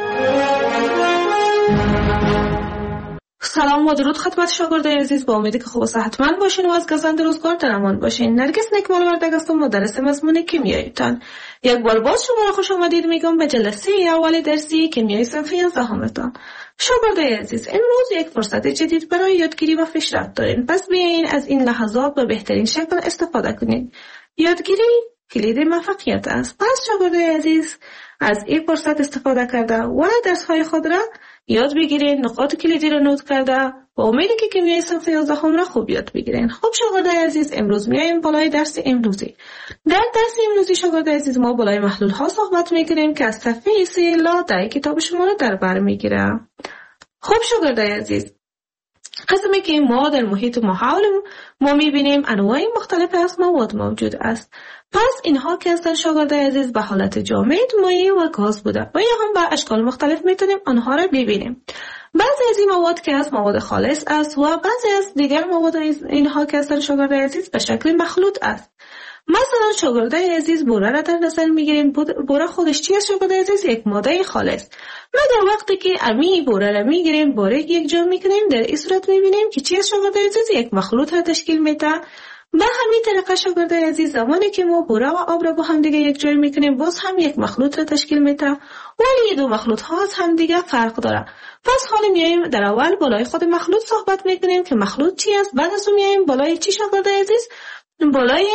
سلام و درود خدمت شاگردای عزیز، با امیدی که خوب و صحتمند باشین و از گزند روزگار در امان باشین. نرگس نکمال وردگ هستم، مدرس مضمون کیمیایتان. یک بار باز شما را خوش آمدید میگم به جلسه اول درسی کیمیای صنف 11 شاگردای عزیز، امروز یک فرصت جدید برای یادگیری و پیشرفت دارین، پس بیاین از این لحظات به بهترین شکل استفاده کنید. یادگیری کلید موفقیت است. پس شاگردای عزیز، از این فرصت استفاده کرده و درس‌های خود را یاد بگیرین، نقاط کلیدی را نوت کرده و امیدی که کیمیای صنف 11 را خوب یاد بگیرین. خب شاگردای عزیز، امروز میایم بالای درس امروزی. در درس امروزی شاگردای عزیز ما بالای محلول ها صحبت میکنیم که از صفحه 3 الی 10 کتاب شما را در بر میگیره. خب شاگردای عزیز، قسمی که ما در محیط محول ما میبینیم انواع مختلف از مواد موجود است. پس اینها که هستن شاگردای عزیز به حالت جامد، مایع و گاز بوده و یا هم به اشکال مختلف میتونیم آنها را ببینیم. بعضی از این مواد که از مواد خالص است و بعضی از دیگر مواد اینها که هستن شاگردای عزیز به شکل مخلوط است. مثلا شاگردای عزیز بوره را در نظر میگیریم. بوره خودش چی است شاگردای عزیز؟ یک ماده خالص. ما در وقتی که امی بوره را میگیریم، بوره یک جا میکنیم، در این صورت میبینیم که چی است شاگردای عزیز؟ یک مخلوط را تشکیل میده. به همین طریقه شاگردای عزیز، زمانی که ما بوره و آب را با هم دیگه یک جای میکنیم، باز هم یک مخلوط را تشکیل میده، ولی دو مخلوط ها از هم دیگه فرق داره. پس حالا میایم در اول بالای خود مخلوط صحبت میکنیم که مخلوط چی است، بعد از اون میایم بالای چی شاگردای عزیز؟ بالای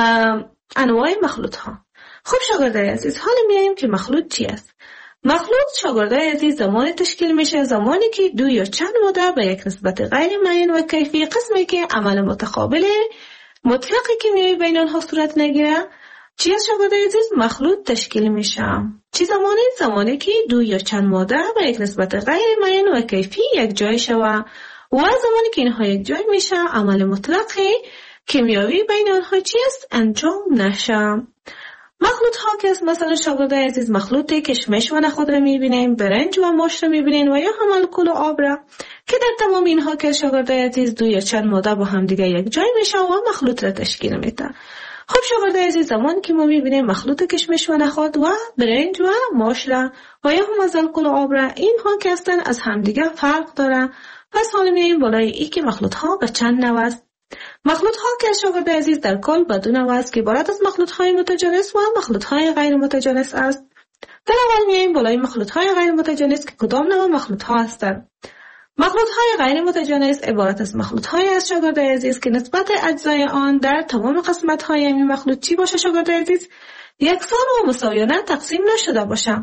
انواع مخلوط ها. خب شاگردای عزیز، حالا میایم که مخلوط چی است. مخلوط شاگردای عزیز زمانی تشکیل میشه زمانی که دو یا چند ماده به یک نسبت غیر معین و کیفی، قسمی که عمل متقابل مطلقی که میای بین آنها صورت نگیره، چی از شاگردای عزیز؟ مخلوط تشکیل میشه. چی زمانی که دو یا چند ماده به یک نسبت غیر معین و کیفی یک جای شوه و زمانی که اینها یک جای میشه عمل مطلقی کیمیایی بین آنها چی است؟ انجام نشه. مخلوط ها که است مثلا شاگردای عزیز مخلوط کشمش و نخود را میبینیم، برنج و ماش را میبینیم و یا هم الکل و آب را که در تمام اینها که شاگردای عزیز دو یا چند ماده با هم دیگه یک جای میشه و مخلوط را تشکیل میده. خب شاگردای عزیز، زمانی که ما میبینیم مخلوط کشمش و نخود و برنج و ماش را و یا هم از الکل و آب را، اینها که هستن از هم دیگه فرق داره. پس حالا میایم بالای ای که مخلوط ها به چند نوع است. مخلوط ها که شاگردای عزیز در کل به دو نوع است که عبارت از مخلوط های متجانس و مخلوط های غیر متجانس است. در اول میایم بالای مخلوط های غیر متجانس که کدام نوع مخلوط ها هستند. مخلوط های غیر متجانس عبارت از مخلوط های از شاگردای عزیز که نسبت اجزای آن در تمام قسمت های این مخلوط چی باشه شاگردای عزیز؟ یکسان و مساویانه تقسیم نشده باشه.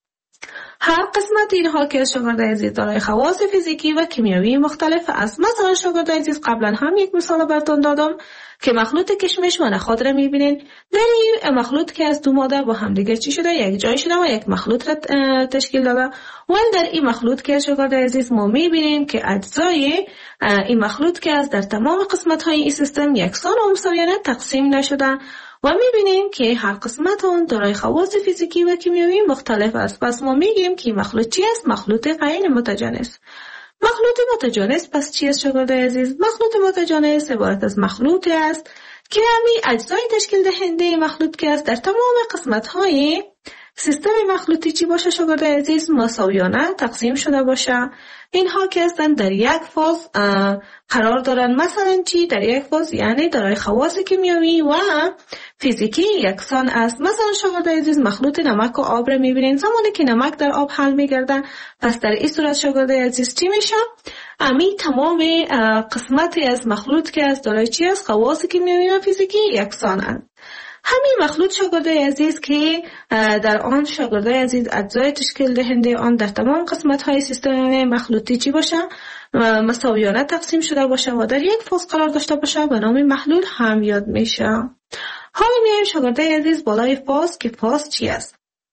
هر قسمت اینها که شاگردای عزیز دارای خواص فیزیکی و کیمیایی مختلف است. مثلا شاگردای عزیز قبلا هم یک مثال براتون دادم که مخلوط کشمش و نخود را میبینین. در این مخلوط که از دو ماده با هم دیگه چی شده؟ یک جای شده و یک مخلوط را تشکیل داده. و در این مخلوط که شاگردای عزیز ما میبینیم که اجزای این مخلوط که از در تمام قسمت های این سیستم یکسان و مساویانه تقسیم نشده و میبینیم که هر قسمت اون دارای خواص فیزیکی و کیمیایی مختلف است. پس ما میگیم که مخلوط چی است؟ مخلوط غیر متجانس. مخلوط متجانس پس چی است شاگردای عزیز؟ مخلوط متجانس عبارت از مخلوطی است که همین اجزای تشکیل دهنده مخلوط که است در تمام قسمت‌های سیستم مخلوطی چی باشه شاگردای عزیز؟ مساویانه تقسیم شده باشه. اینها که هستن در یک فاز قرار دارن. مثلا چی؟ در یک فاز یعنی دارای خواص کیمیایی و فیزیکی یکسان است. مثلا شاگردای عزیز مخلوط نمک و آب را میبینین. زمانی که نمک در آب حل میگرده پس در این صورت شاگردای عزیز چی میشه؟ امی تمام قسمتی از مخلوط که از دارای چی است؟ خواص کیمیایی و فیزیکی یکسان است. همین مخلوط شاگردای عزیز که در آن شاگردای عزیز اجزای تشکیل دهنده آن در تمام قسمت‌های سیستم مخلوطی چی باشه؟ مساویانه تقسیم شده باشه و در یک فاز قرار داشته باشه به نام محلول هم یاد میشه. حالا میایم شاگردای عزیز بالای فاز که فاز چی است؟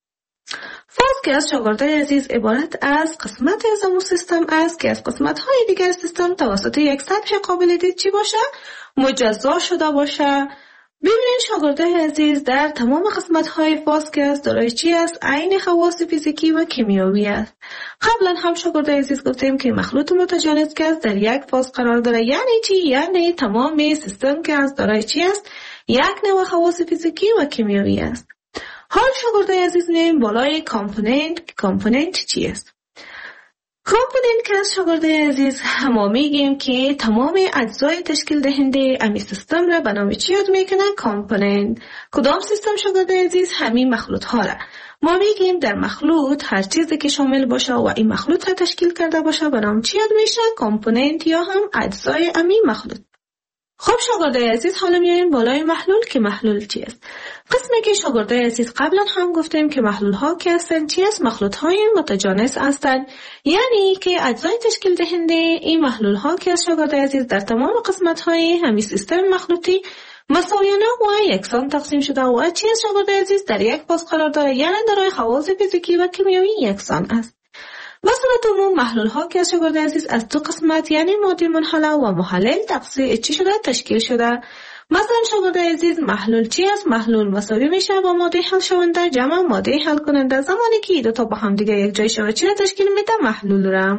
فاز که از شاگردای عزیز عبارت از قسمت از همون سیستم است که از قسمت‌های دیگر سیستم توسط یک سطح قابل دید چی باشه؟ مجزا شده باشه. ببینید شاگردای عزیز در تمام قسمت‌های فاز که است دارای چی است؟ عین خواص فیزیکی و کیمیایی است. قبلا هم شاگردای عزیز گفتیم که مخلوط متجانس که است در یک فاز قرار داره. یعنی چی؟ یعنی تمام سیستم که است دارای چی است؟ یک نوع خواص فیزیکی و کیمیایی است. حال شاگردای عزیز میایم بالای کامپوننت چی است؟ کامپوننت که از شاگردای عزیز ما میگیم که تمام اجزای تشکیل دهنده امی سیستم را به نام چی یاد میکنه؟ کامپوننت. کدام سیستم شاگردای عزیز؟ همین مخلوط ها را. ما میگیم در مخلوط هر چیزی که شامل باشه و این مخلوط را تشکیل کرده باشه به نام چی یاد میشه؟ کامپوننت یا هم اجزای امی مخلوط. خب شاگردای عزیز حالا میایم بالای محلول که محلول چی است؟ قسمی که شاگردای عزیز قبلا هم گفتیم که محلول ها که هستند چی است؟ مخلوط های متجانس هستند. یعنی که اجزای تشکیل دهنده این محلول ها که از شاگردای عزیز در تمام قسمت های همین سیستم مخلوطی مساویانه و یکسان تقسیم شده و چی است شاگردای عزیز در یک فاز قرار داره. یعنی دارای خواص فیزیکی و کیمیایی یکسان است. به صورت عموم محلول ها که از شاگردای عزیز از دو قسمت یعنی ماده منحله و محلل تشکیل شده. مثلا شاگردای عزیز محلول چی است؟ محلول مساوی میشه با ماده حل شونده جمع ماده حل کننده. زمانی که دو تا با هم دیگه یک جای شود چی را تشکیل میده؟ محلول را.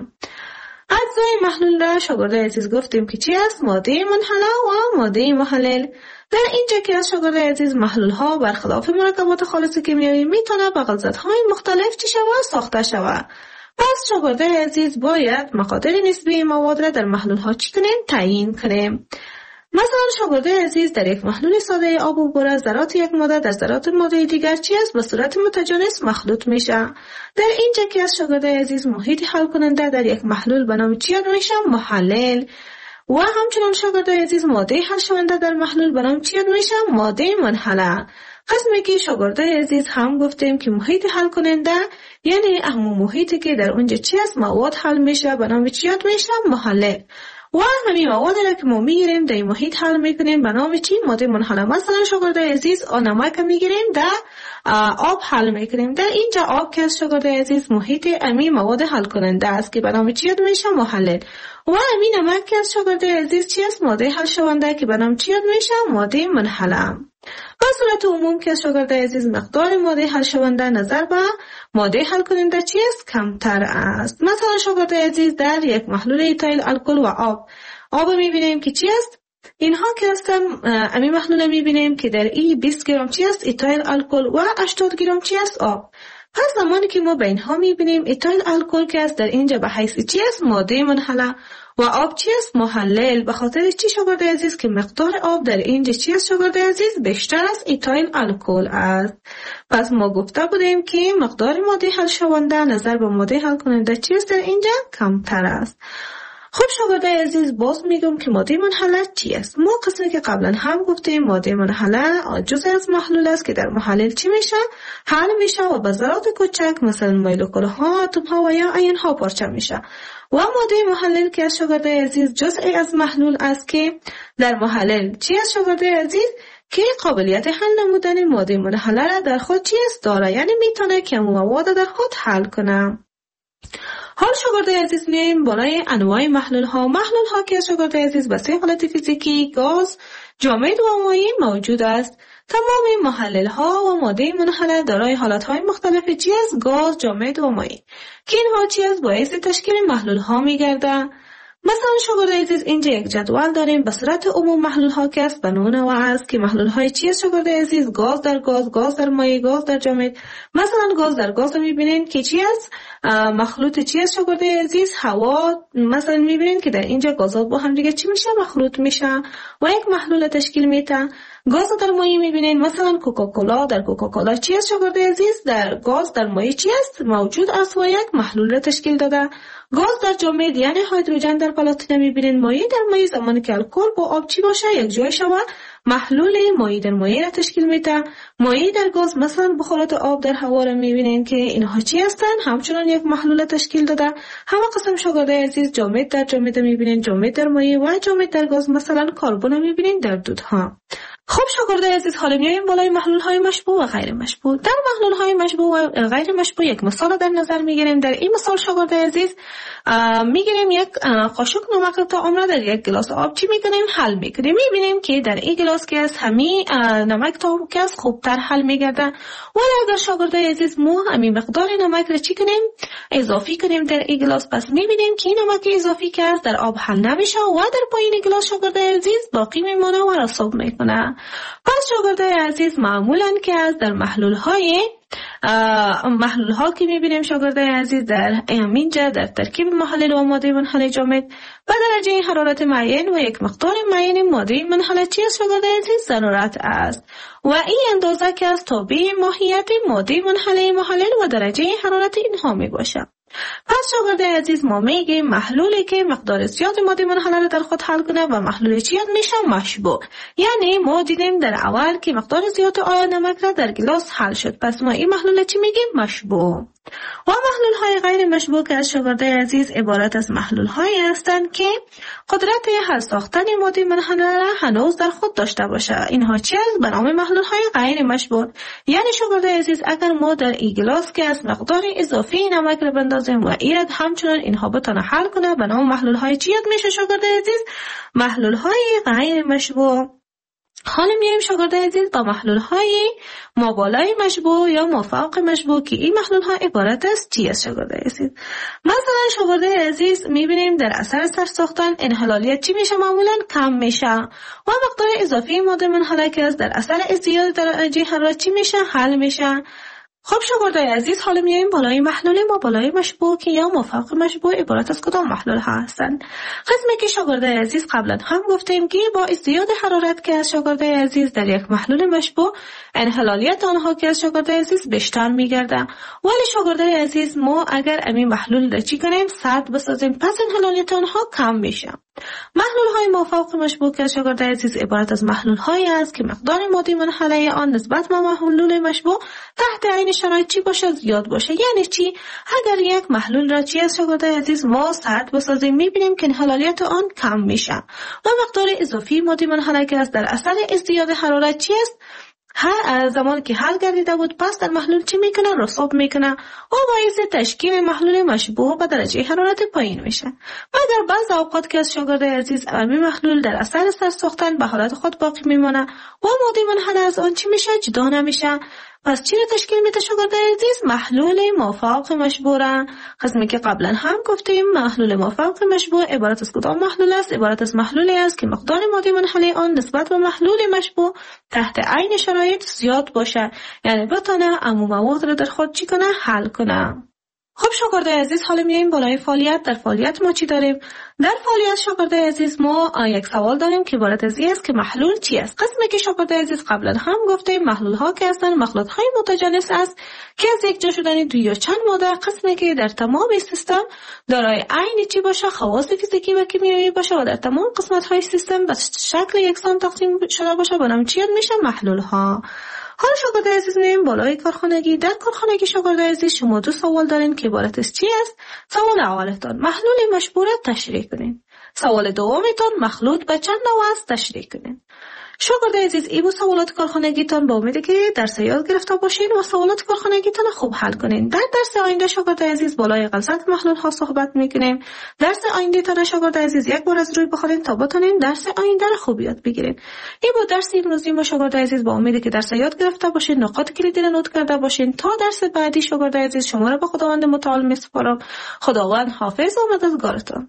اجزای محلول را شاگردای عزیز گفتیم که چی است؟ ماده منحله و ماده محلل. در اینجا که از شاگردای عزیز محلول ها برخلاف مرکبات خالص کیمیایی میتونه با غلظت‌های مختلف چی شود؟ ساخته شود. پس شاگردای عزیز باید مقادیر نسبی مواد را در محلول ها چی کنیم؟ تعیین کنیم. مثلا شاگردای عزیز در یک محلول ساده آب و بوره ذرات یک ماده در ذرات ماده دیگر چی است؟ به صورت متجانس مخلوط میشه. در اینجا که از شاگردای عزیز محیط حل کننده در یک محلول به نام چی یاد میشه؟ محلل. و همچنان شاگردای عزیز ماده حل شونده در محلول به نام چی یاد میشه؟ ماده منحله. قسمی که شاگردای عزیز هم گفتیم که محیط حل کننده یعنی همون محیطی که در اونجا چی است؟ مواد حل میشه به نام چی یاد میشه؟ محلل. و همین مواد را که ما میگیریم در محیط حل میکنیم به نام چی؟ ماده منحله. مثلا شاگردای عزیز نمک میگیریم در آب حل میکنیم. در اینجا آب که از شاگردای عزیز محیط امی مواد حل کننده است که به نام چی یاد میشه؟ محلل. و همین نمک که از شاگردای عزیز چی است؟ ماده حل شونده که به نام چی یاد میشه؟ ماده منحله. به صورت عموم که شاگردای عزیز مقدار ماده حل شونده نظر به ماده حل کننده چی است؟ کمتر است. مثلا شاگردای عزیز در یک محلول ایتایل الکل و آب میبینیم که چی است؟ اینها که هستن امی محلول میبینیم که در ای 20 گرم چی است؟ ایتایل الکل و 80 گرم چی است؟ آب. پس زمانی که ما به اینها میبینیم ایتایل الکل که است در اینجا به حیث چی است؟ ماده منحله و آب چی است؟ محلل. به خاطر چی شاگردای عزیز که مقدار آب در اینجا چی است شاگردای عزیز؟ بیشتر از ایتایل الکل است. پس ما گفته بودیم که مقدار ماده حل شونده نظر به ماده حل کننده چی است در اینجا؟ کمتر است. خب شاگردای عزیز باز میگم که ماده منحله چی است؟ ما قسمی که قبلا هم گفتیم ماده منحله جزء از محلول است که در محلل چی میشه؟ حل میشه و به ذرات کوچک مثلا مولکول‌ها، اتم‌ها و یا آیون‌ها پارچه میشه. و ماده محلل که از شاگردای عزیز جزئی از محلول است که در محلل چی است شاگردای عزیز؟ که قابلیت حل نمودن ماده منحله را در خود چی است؟ داره. یعنی میتونه که مواد در خود حل کنه. حال شاگرد عزیز میایم بالای انواع محلول ها که از شاگرد عزیز به 3 حالت فیزیکی گاز، جامد و مایع موجود است. تمام محلل ها و ماده منحله دارای حالت های مختلف چی از گاز، جامد و مایع که اینها چی از باعث تشکیل محلول ها میگردند. مثلا شاگرد عزیز اینجا یک جدول داریم به صورت عموم محلول ها که است به نوع است که محلول های چی است شاگرد عزیز؟ گاز در گاز، گاز در مایع، گاز در جامد. مثلا گاز در گاز رو میبینین که چی است؟ مخلوط چی است شاگرد عزیز؟ هوا. مثلا میبینین که در اینجا گازات با هم دیگه چی میشه؟ مخلوط میشه و یک محلول تشکیل میده. گاز در مایع میبینین مثلا کوکاکولا، در کوکاکولا چی است شاگرد عزیز؟ در گاز در مایع چی است؟ موجود است و یک محلول تشکیل داده. گاز در جامد یعنی هیدروژن در پلاتینه میبینین. مایع در مایع زمانی که الکل با آب چی باشه یک جای شود محلول مایع در مایع را تشکیل میده. مایع در گاز مثلا بخارات آب در هوا را میبینین که اینها چی هستن؟ همچنان یک محلول تشکیل داده. همه قسم شاگرد عزیز جامد در جامد میبینین، جامد در مایع و جامد در گاز مثلا کربن میبینین در دودها. خب شاگرد عزیز حالا میایم بالای محلول های مشبوع و غیر مشبوع. در محلول های مشبوع و غیر مشبوع یک مثال در نظر میگیریم. در این مثال شاگرد عزیز میگیریم یک قاشق نمک تا عمر در یک گلاس آب چی میکنیم؟ حل میکنیم. میبینیم که در این گلاس که از همین نمک تا که از خوبتر حل میگرده. ولی اگر شاگرد عزیز ما همین مقدار نمک را چی کنیم؟ اضافی کنیم در این گلاس، پس میبینیم که نمک اضافی که از در آب حل نمیشه و در پایین گلاس شاگرد عزیز باقی میمونه و رسوب میکنه. پس شاگرد عزیز معمولا که از در محلول ها که میبینیم شاگرد عزیز در اینجا در ترکیب محلل و ماده منحله جامد به درجه حرارت معین و یک مقدار معین ماده منحله چی است شاگرد عزیز؟ ضرورت است و این اندازه که از تابع ماهیت ماده منحله محلل و درجه حرارت اینها میباشه. پس شاگرد عزیز ما میگیم محلولی که مقدار زیاد ماده منحله را در خود حل کنه و محلول چی میشه؟ مشبوع. یعنی ما دیدیم در اول که مقدار زیاد نمک را در گلاس حل شد، پس ما این محلول چی میگیم؟ مشبوع. و محلول های غیر مشبوع که از شاگرد عزیز عبارت از محلول هایی هستند که قدرت حل ساختن ماده منحله را هنوز در خود داشته باشه. اینها چی است؟ به نام محلول های غیر مشبوع. یعنی شاگرد عزیز اگر ما در این گلاس که از مقدار اضافی نمک را بندازیم و ایراد همچنان اینها بتونه حل کنه، به نام محلول های چی میشه شاگرد عزیز؟ محلول های غیر مشبوع. حالا میایم شاگرد عزیز با محلول های مابالای مشبوع یا مافوق مشبوع که این محلول ها عبارت است چی است شاگرد عزیز؟ مثلا شاگرد عزیز میبینیم در اثر ساختن انحلالیت چی میشه؟ معمولا کم میشه و مقدار اضافی ماده منحله که در اثر ازدیاد درجه حرارت چی میشه؟ حل میشه. خب شاگرد عزیز حالا میایم بالای محلول مابالای مشبوع که یا مافوق مشبوع عبارت از کدام محلول ها هستند؟ قسمی که شاگرد عزیز قبلا هم گفتیم که با ازدیاد حرارت که از شاگرد عزیز در یک محلول مشبوع انحلالیت آنها که از شاگرد عزیز بیشتر میگرده. ولی شاگرد عزیز ما اگر این محلول را چی کنیم؟ سرد بسازیم، پس انحلالیت آنها کم میشه. محلول های مافوق مشبوع که شاگرد عزیز عبارت از محلول هایی است که مقدار ماده منحله آن نسبت به محلول مشبوع تحت عین شرایط چی باشه؟ زیاد باشه. یعنی چی؟ اگر یک محلول را چی از شاگرد عزیز ما سرد بسازیم میبینیم که انحلالیت آن کم میشه و مقدار اضافی ماده منحله که در اثر ازدیاد حرارت چی است؟ زمانی که حل گردیده بود پس در محلول چی میکنه؟ رسوب میکنه و باعث تشکیل محلول مشبوع به درجه حرارت پایین میشه. مگر بعض اوقات که از شاگرد عزیز این محلول در اثر سرسوختن به حالت خود باقی میمونه و ماده منحله از آن چی میشه؟ جدا نمیشه. پس چی را تشکیل میده شاگرد عزیز؟ محلول مافوق مشبوع. قسمی که قبلا هم گفتیم محلول مافوق مشبوع عبارت از کدام محلول است؟ عبارت از محلولی است که مقدار ماده منحله آن نسبت به محلول مشبوع تحت عین شرایط زیاد باشه، یعنی بتونه عموم مواد را در خود چی کنه؟ حل کنه. خب شاگرد عزیز حالا میایم بالای فعالیت. در فعالیت ما چی داریم؟ در فعالیت شاگرد عزیز ما یک سوال داریم که عبارت از این است که محلول چی است؟ قسمی که شاگرد عزیز قبلا هم گفتیم محلول ها که هستن مخلوط های متجانس است که از یک جا شدن دو یا چند ماده، قسمی که در تمام سیستم دارای عین چی باشه؟ خواص فیزیکی و کیمیایی باشه و در تمام قسمت های سیستم به شکل یکسان تقسیم شده باشه، به نام چی میشه؟ محلول ها. حالا شاگرد عزیز میایم بالای کارخانگی. در کارخانگی شاگرد عزیز شما دو سوال دارین که عبارت از چی است؟ سوال اولتان محلول مشبوع را تشریح کنین. سوال دومتان مخلوط به چند نوع است تشریح کنین. شاگرد عزیز، ای سوالات کارخانگیتان با امیدی که درس یاد گرفته باشین و سوالات کارخانگیتان خوب حل کنین. در درس آینده شاگرد عزیز بالای غلظت محلول ها صحبت میکنیم. درس آینده تان شاگرد عزیز یک بار از روی بخونین تا بتونین درس آینده را خوب یاد بگیرین. ای با درس امروزی ما شاگرد عزیز با امیدی که درس یاد گرفته باشین، نقاط کلیدی را نوت کرده باشین. تا درس بعدی شاگرد عزیز شما را به خداوند متعال میسپارم. خداوند حافظ و مددگارتان.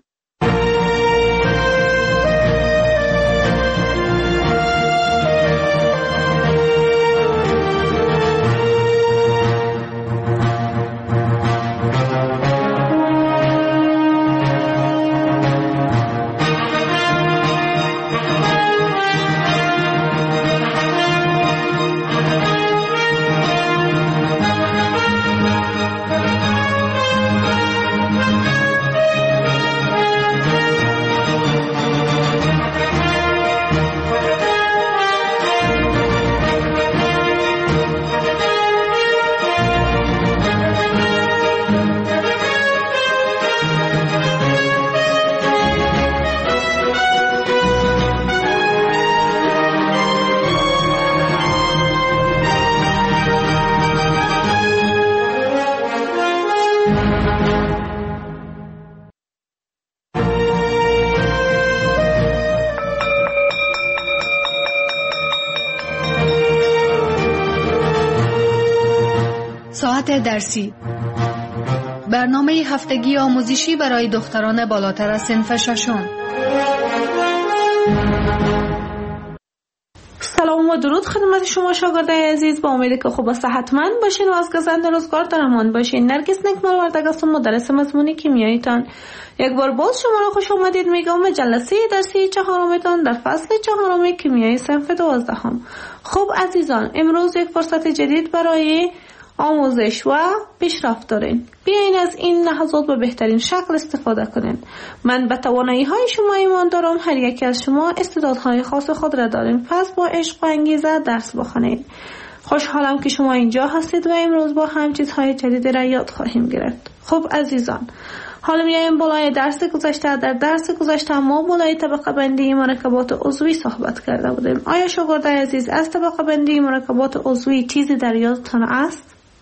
ساعت درسی، برنامه هفتگی آموزشی برای دختران بالاتر از صنف ششم. سلام و درود خدمت شما شاگردای عزیز، با امیدی که خوب و صحتمند باشین و از گزند روزگار در امان باشین. نرگس نکمال وردگ هستم، مدرس مضمون کیمیاییتان. یک بار باز شما را خوش آمدید میگم به جلسه درسی چهارمتان در فصل چهارم کیمیای صنف 12. خب عزیزان، امروز یک فرصت جدید برای آموزش و پیشرفت دارین. بیاین از این لحظات به بهترین شکل استفاده کنین. من به توانایی های شما ایمان دارم. هر یکی از شما استعدادهای خاص خود را دارین، پس با عشق و انگیزه درس بخونید. خوشحالم که شما اینجا هستید و امروز با هم چیزهای جدیدی را یاد خواهیم گرفت. خب عزیزان، حالا میایم بالای درس گذشته. در درس گذشته ما بالای طبقه بندی مرکبات عضوی صحبت کرده بودیم. آیا شاگردای عزیز از طبقه بندی مرکبات عضوی چیزی در یادتان است؟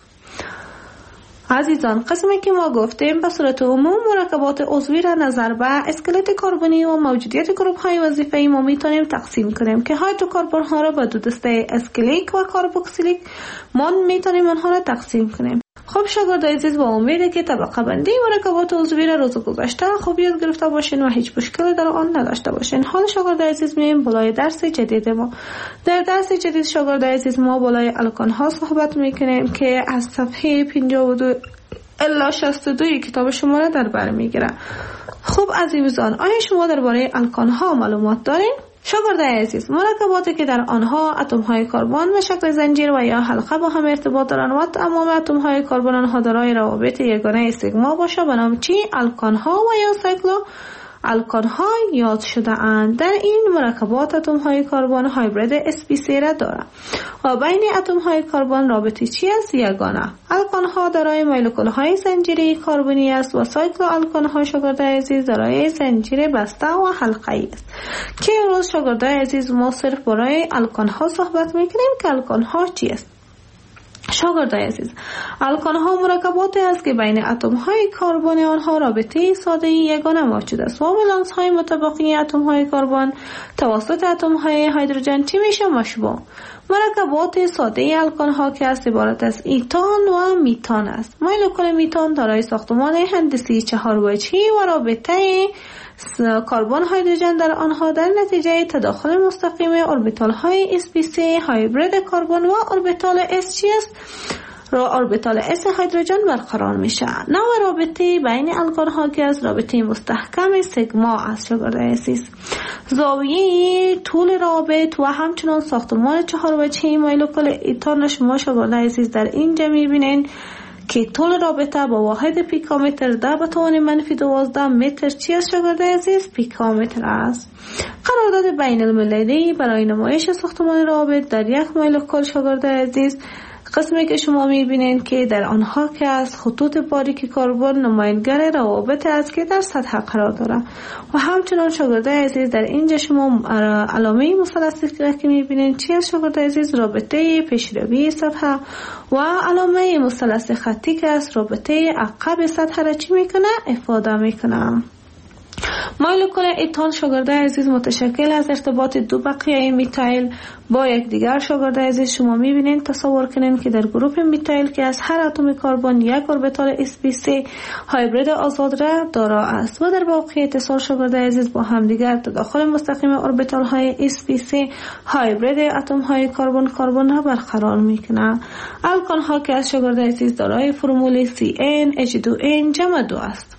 عزیزان، قسمی که ما گفتیم به صورت عموم مرکبات عضوی را نظر به اسکلت کربنی و موجودیت گروه های وظیفه‌ای ما میتونیم تقسیم کنیم که هایدروکربن ها را به دو دسته اسکلیک و کاربوکسیلیک ما میتونیم آنها را تقسیم کنیم. خب شاگردای عزیز، با امیده که طبقه بندی مرکبات عضوی را روز گذشته خوب یاد گرفته باشین و هیچ مشکلی در آن نداشته باشین. حال شاگردای عزیز میایم بالای درس جدید ما. در درس جدید شاگردای عزیز ما بالای الکان ها صحبت میکنیم که از صفحه 52 الی 62 کتاب شما را در بر میگیره. خب عزیزان، آیا شما درباره الکان ها معلومات دارین؟ شاگردای عزیز، مرکباتی که در آنها اتم های کربن به شکل زنجیر و یا حلقه با هم ارتباط دارند و تمام اتم های کربن آنها دارای روابط یگانه سیگما باشه به نام چی؟ الکان ها و یا سایکلو الکان ها یاد شده اند. در این مرکبات اتم های کربن هایبرید sp3 را دارند و بین اتم های کربن رابطه چی است؟ یگانه. الکان ها دارای مولکول های زنجیره کربنی است و سایکلو الکان ها شاگردای عزیز دارای زنجیر بسته و حلقه‌ای است که امروز شاگردای عزیز ما صرف برای الکان ها صحبت میکنیم که الکان ها چی است. شاگردای عزیز، الکان ها مرکباتی است که بین اتم های کربن آنها رابطه ساده یگانه موجود است و ولانس های متباقی اتم های کربن توسط اتم های هیدروژن چی میشه؟ مشبوع. مرکبات ساده الکان ها که است عبارت از ایتان و میتان است. مولکول میتان دارای ساختمان هندسی 4 وجهی و رابطه کربن هیدروژن در آنها در نتیجه تداخل مستقیم اوربیتال های sp3 هایبرید کربن و اوربیتال s چی است؟ اوربیتال s هیدروژن برقرار میشه. نوع رابطه بین الکان ها که از رابطه مستحکم سیگما است. شاگردای عزیز، زاویه طول رابط و همچنان ساختمان 4 وجهی مولکول ایتان شما شاگردای عزیز در اینجا میبینین که طول رابطه با واحد پیکومتر در به توان -12 متر چی است شاگردای عزیز؟ پیکومتر است. قرارداد بین المللی برای نمایش ساختمان رابط در یک مولکول شاگردای عزیز قسمی که شما میبینین که در آنها که از خطوط باریک کربن نمایانگر روابط است که در سطح قرار داره. و همچنان شاگردای عزیز در اینجا شما علامه مثلثی که میبینین چی است شاگردای عزیز؟ رابطه پیشروی سطح و علامه مثلث خطی که است رابطه عقب سطح را چی میکنه؟ افاده میکنه. مولکول ایتان شاگردای عزیز متشکل از ارتباط دو بقیه میتایل با یکدیگر. شاگردای عزیز شما میبینین تصور کنین که در گروپ میتایل که از هر اتم کربن یک اوربیتال sp3 هایبرید آزاد را دارا است و در واقع اتصال شاگردای عزیز با همدیگر تداخل مستقیم اوربیتال های sp3 هایبرید اتم های کربن را برقرار میکنه. الکان ها که از شاگردای عزیز دارای فرمول CnH2n جمع 2 است.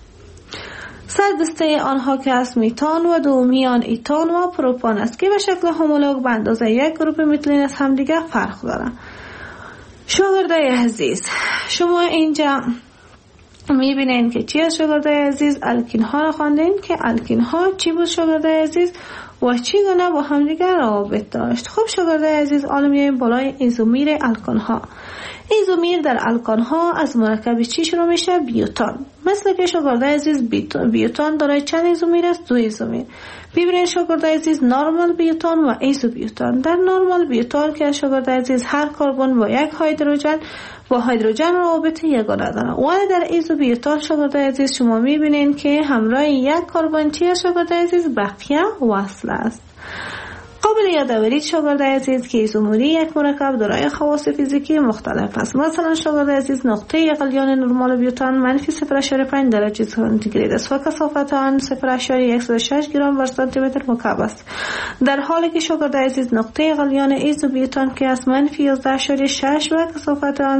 سردسته آنها که از میتان و دومیان ایتان و پروپان است که به شکل همولوگ به اندازه یک گروپ میتیلین از همدیگر فرق دارند. شاگردای عزیز شما اینجا میبینین که چی از شاگردای عزیز؟ الکین ها را خواندین که الکین ها چی بود شاگردای عزیز و چی گونه با همدیگر روابط داشت. خب شاگردای عزیز حالا میایم بالای ایزومیر الکان ها. ایزومیر در الکان ها از مرکب چی شروع میشه؟ بیوتان. مثل که شاگردای عزیز بیوتان دارای چند ایزومیر است؟ 2 ایزومیر. ببینید شاگردای عزیز نورمال بیوتان و ایزو بیوتان. در نورمال بیوتان که شاگردای عزیز هر کربن با یک هیدروژن روابط یگانه داره. ولی در ایزو بیوتان شاگردای عزیز شما میبینین که همراه یک کربن چی شاگردای عزیز؟ بقیه وصل است. قابل یادآوری شاگردای عزیز که ایزومری یک مرکب دارای خواص فیزیکی مختلف است. مثلا شاگردای عزیز نقطه غلیان نرمال بیوتان -0.5 درجه سانتیگراد است و کثافت آن 0.106 گرم بر سانتی متر مکعب است. در حالی که شاگردای عزیز نقطه غلیان ایزو بیوتان که از -11.6 و کثافت آن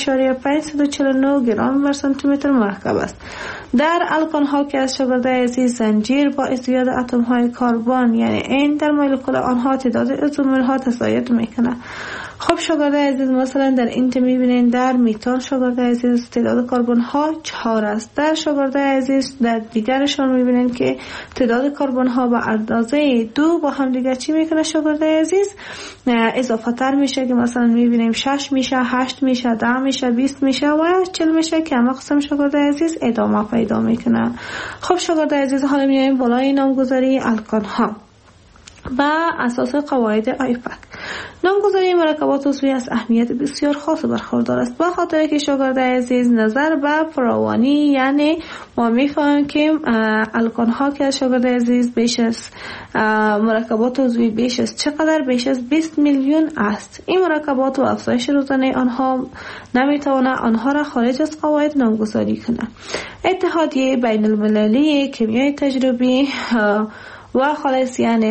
0.549 گرم بر سانتی متر مرکب است. در الکان ها که از شاگردای عزیز زنجیر با ازدیاد اتم های کربن یعنی N در مولکول آنها تعداد ایزومرها تزاید میکنه. خب شاگردای عزیز مثلا در اینجا میبینین در میتان شاگردای عزیز تعداد کربن ها 4 است. در شاگردای عزیز در دیگرشان میبینین که تعداد کربن ها به اندازه 2 با هم دیگه چی میکنه شاگردای عزیز؟ اضافه تر میشه که مثلا میبینیم 6 میشه، 8 میشه، 10 میشه، 20 میشه و 40 میشه که همه قسم شاگردای عزیز ادامه پیدا میکنه. خب شاگردای عزیز حالا میایم بالای نامگذاری الکان ها با اساس قواعد آیپک. نامگذاری مرکبات عضوی از اهمیت بسیار خاص برخوردار است. به خاطر که شاگردای عزیز نظر به فراوانی یعنی ما میفهمیم که الکان ها که شاگردای عزیز بیش از مرکبات عضوی بیش از چقدر؟ بیش از 20 میلیون است. این مرکبات و افزایش روزانه آنها نمیتونه آنها را خارج از قواعد نامگذاری کنه. اتحادیه بین المللی کیمیای تجربی و خالص یعنی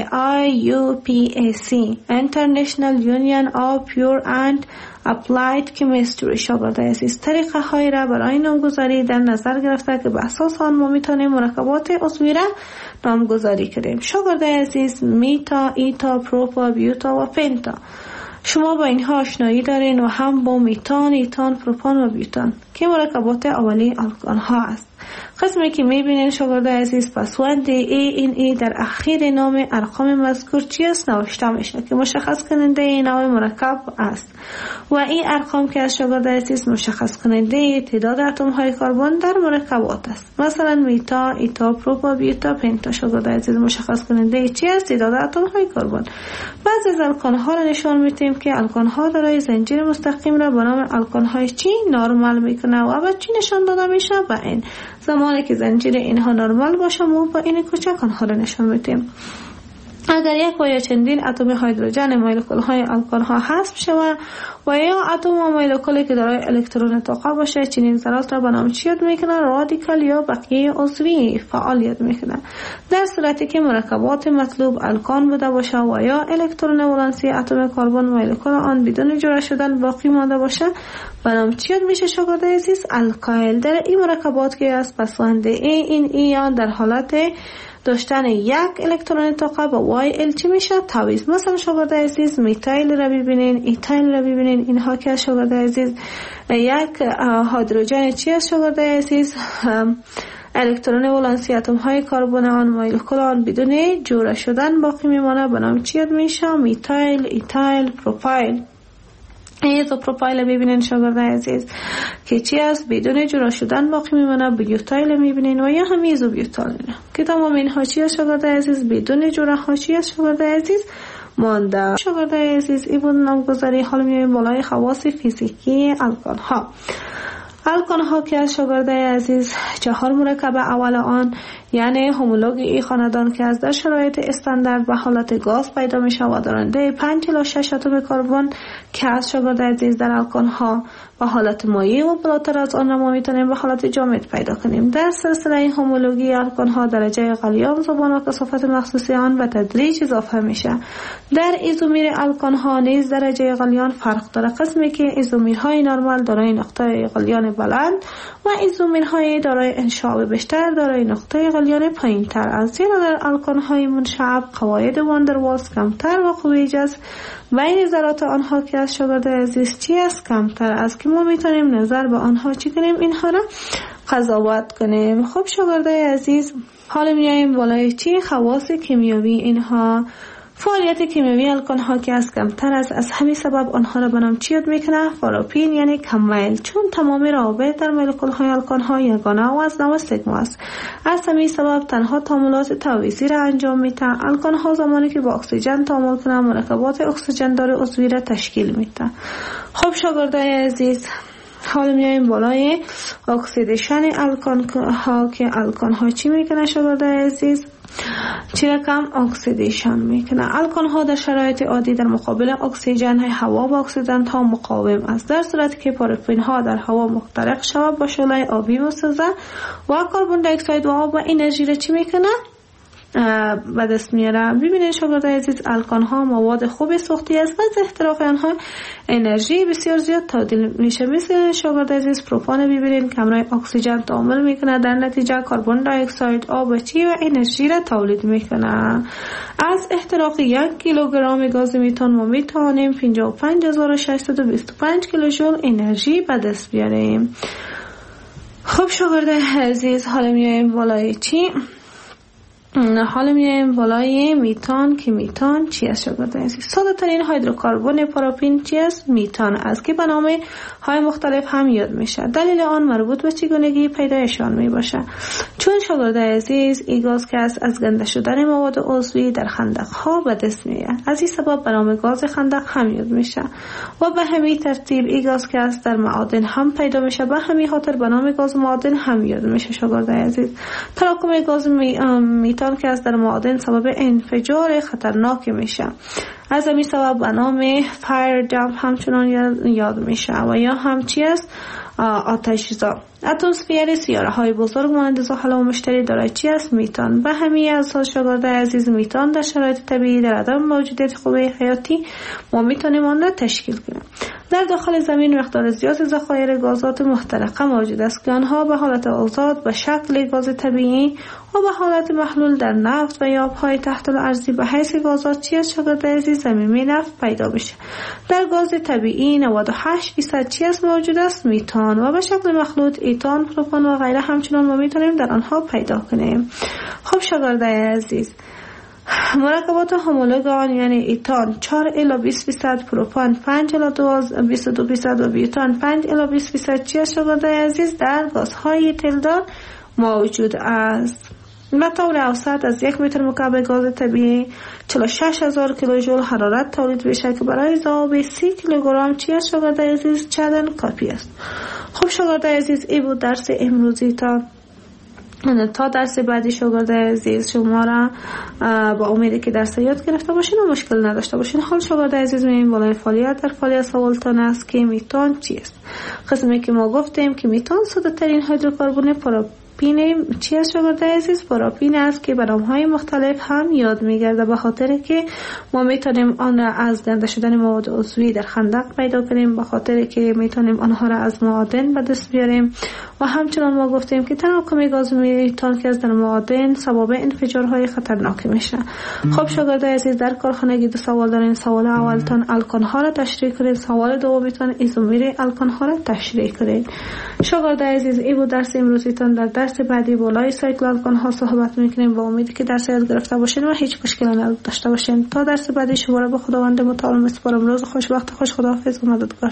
IUPAC International Union of Pure and Applied Chemistry شاگردای عزیز طریقه های را برای نامگذاری در نظر گرفته که به اساس آن ما میتونیم مرکبات عضوی را نامگذاری کنیم. شاگردای عزیز میتا، ایتا، پروپا، بیوتا و پنتا شما با اینها آشنایی دارین و هم با میتان، ایتان، پروپان و بیوتان که مرکبات اولیه الکان ها است. قسمی که میبینین شاگردای عزیز پسوند ANA در اخیر نام ارقام مذکور چی است نوشته میشه که مشخص کننده نوع مرکب است و این ارقام که از شاگردای عزیز مشخص کننده تعداد اتم های کربن در مرکبات است. مثلا میتا، ایتا، پروپا، بیوتا، پنتا شاگردای عزیز مشخص کننده چی است؟ تعداد اتم های کربن. بعضی از الکان ها را نشان میدیم که الکان ها دارای زنجیر مستقیم را به نام الکان های چی نرمال میکنه و بعد چی نشان داده میشه؟ با این زمانی که زنجیر اینها نرمال باشه ما با این کوچک آنها را نشان میدیم. اگر یک و یا چندین اتم هیدروژن مولکول های الکان ها حذف شود و یا اتم و مولکولی که دارای الکترون طاقه باشه چنین ذرات را به نام چی یاد میکنن؟ رادیکال یا بقیه عضوی فعال یاد میکنن. در صورتی که مرکبات مطلوب الکان بوده باشه و یا الکترون ولانسی اتم کربن مولکول آن بدون جدا شدن باقی مانده باشه به نام چی یاد میشه شاگردای عزیز؟ الکایل. در این مرکبات که از پسوند یا در حالت داشتن یک الکترون طاقه با وای چی میشه؟ تعویض. مثلا شاگردای عزیز میتایل را ببینین، ایتایل را ببینین، اینها که شاگردای عزیز یک هیدروژن چی است شاگردای عزیز؟ الکترون ولانسی اتم های کربن آن مولکول آن بدون جوړه شدن باقی میمانه به نام چی یاد میشه؟ میتایل، ایتایل، پروپایل. ایزوپروپایل ببینین شاگرد عزیز که چی است، بدون جدا شدن باقی میمونه. بیوتایل میبینین و یا هم ایزوبیوتایل که تمام اینها چی است شاگرد عزیز، بدون جدا ها چی است شاگرد عزیز مانده. شاگرد عزیز این بود نامگذاری. حالا میایم بالای خواص فیزیکی الکل ها. الکل ها که از شاگرد عزیز 4 مرکب اول آن یعنی هومولوگ ای خاندان که از در شرایط استاندارد به حالت گاز پیدا می شود دارنده 5 الی 6 اتم کربن که از شاگرد عزیز در الکل ها به حالت مایع و بالاتر از آن ما میتونیم به حالت جامد پیدا کنیم. در سلسله هومولوژی الکل ها درجه غلیان زبان و کثافت مخصوصی آن به تدریج اضافه میشه. در ایزومیر الکل ها نیز درجه غلیان فرق داره، قسمی که ایزومیرهای نرمال دارای نقطه غلیان بلند و ایزومیرهای دارای انشعاب بیشتر دارای نقطه غلیان پایینتر است. زیرا در الکل های منشعب قواعد واندروالز کمتر و قوی جذب بین ذرات آنها که از شاگرد عزیز چی است کمتر است که ما میتونیم نظر به آنها چی کنیم، اینها را قضاوت کنیم. خب شاگرد عزیز حالا میایم بالای چی خواص کیمیایی اینها. فعالیت کیمیایی الکل ها که از کمتر است، از همین سبب آنها را به نام چی یاد میکنه؟ پاراپین یعنی کم میل، چون تمام روابط در مولکول های الکل ها یگانه و از نوع سیگما است. از همین سبب تنها تعاملات تعویضی را انجام میده. الکل ها زمانی که با اکسیژن تعامل کنند مرکبات اکسیژن دار عضوی را تشکیل میده. خب شاگرد عزیز حالا میایم بالای اکسیدیشن الکل ها که الکل ها چی میکنه شاگرد عزیز؟ چی رقم اکسیدیشن میکنه. الکل ها در شرایط عادی در مقابل اکسیژن هوا و اکسیدنت ها مقاوم است، در صورتی که پاراپین ها در هوا محترق شود با شعله آبی مسوزه و کربن دی اکساید و آب و انرژی را چی میکنه؟ به دست میاره. ببینید شاگرد عزیز الکل ها مواد خوب سوختی است و از احتراق آنها انرژی بسیار زیاد تبدیل میشه. مثل شاگرد عزیز پروپان ببینید که همراه اکسیژن تعامل میکنه، در نتیجه کربن دی اکساید آب چی و انرژی را تولید میکنه. از احتراق 1 کیلوگرم گاز میتان ما میتونیم 55625 کیلوژول انرژی به دست بیاریم. خب شاگرد عزیز حالا میایم بالای چی؟ حالا میایم بالای میتان که میتان چی است شاگرد عزیز؟ ساده ترین هیدروکربن پاراپین چی است؟ میتان است که به نام های مختلف هم یاد میشه. دلیل آن مربوط به چگونگی پیدایشان می باشه. چون شاگرد عزیز این گاز که از گنده شدن مواد عضوی در خندق ها به دست میاد، از این سبب به نام گاز خندق هم یاد میشه و به همین ترتیب این گاز که در معادن هم پیدا میشه به همین خاطر به نام گاز معادن هم یاد میشه شاگرد عزیز. تراکم گاز میتان که از در معادن سبب انفجار خطرناک میشه، از همین سبب به نام فایر جمپ همچنان یاد میشه و یا هم چی است؟ آتش‌زا. اتمسفر سیاره های بزرگ مانند زحل و مشتری دارای چی است؟ میتان. به همین اساس شاگرد عزیز میتان در شرایط طبیعی در عدم موجودیت قوه حیاتی ما میتونیم آن را تشکیل کنیم. در داخل زمین مقدار زیاد ذخایر گازات محترقه موجود است که آنها به حالت آزاد به شکل گاز طبیعی و به حالت محلول در نفت و یا آبهای تحت الارضی به حیث گازات چی است شاگرد عزیز؟ زمینی نفت پیدا میشه. در گاز طبیعی 98% چی است موجود است؟ میتان و به شکل مخلوط ایتان، پروپان و غیره همچنان ما میتونیم در آنها پیدا کنیم. خب شاگرد عزیز مرکبات هومولوگ آن یعنی ایتان 4 الی 20%، پروپان 5 الی 22% و بیوتان 5 الی 20% چی است شاگرد عزیز؟ در گازهای تلدار موجود است. به طور اوسط از 1 متر مکعب گاز طبیعی 46000 کیلوژول حرارت تولید میشه که برای ذوب 30 کیلوگرم چی است شاگرد عزیز؟ چندان کافی است. خب شاگرد عزیز این بود درس امروزی. تا درس بعدی شاگرد عزیز شما را با امیدی که درس یاد گرفته باشین و مشکل نداشته باشین. حال شاگرد عزیز میایم بالای فعالیت. در فعالیت سوالتان است که میتان چی است؟ قسمی که ما گفتیم که میتان ساده ترین هیدروکربن پاراپین چی است شاگرد عزیز؟ پاراپین است که به نام‌های مختلف هم یاد میگرده به خاطر که ما میتونیم آن را از گنده شدن مواد عضوی در خندق پیدا کنیم، به خاطر که میتونیم آنها را از معادن به دست بیاریم و همچنان ما گفتیم که تراکم گاز میتان که از در معادن سبب انفجارهای خطرناک میشه. خب شاگرد عزیز در کارخانگی 2 سوال دارین. سوال اولتان الکل ها را تشریح کنید، سوال دومیتان ایزومیر الکل ها را تشریح کنید. شاگرد عزیز این بود درس امروزیتان. در درس بعدی بالای سایت لالگان ها صحبت میکنیم و امیدی که درس یاد گرفته باشین و هیچ مشکلی نداشته باشین. تا درس بعدی شما را به خداوند متعال میسپارم. روز خوش، وقت خوش، خداحافظ و مددگار.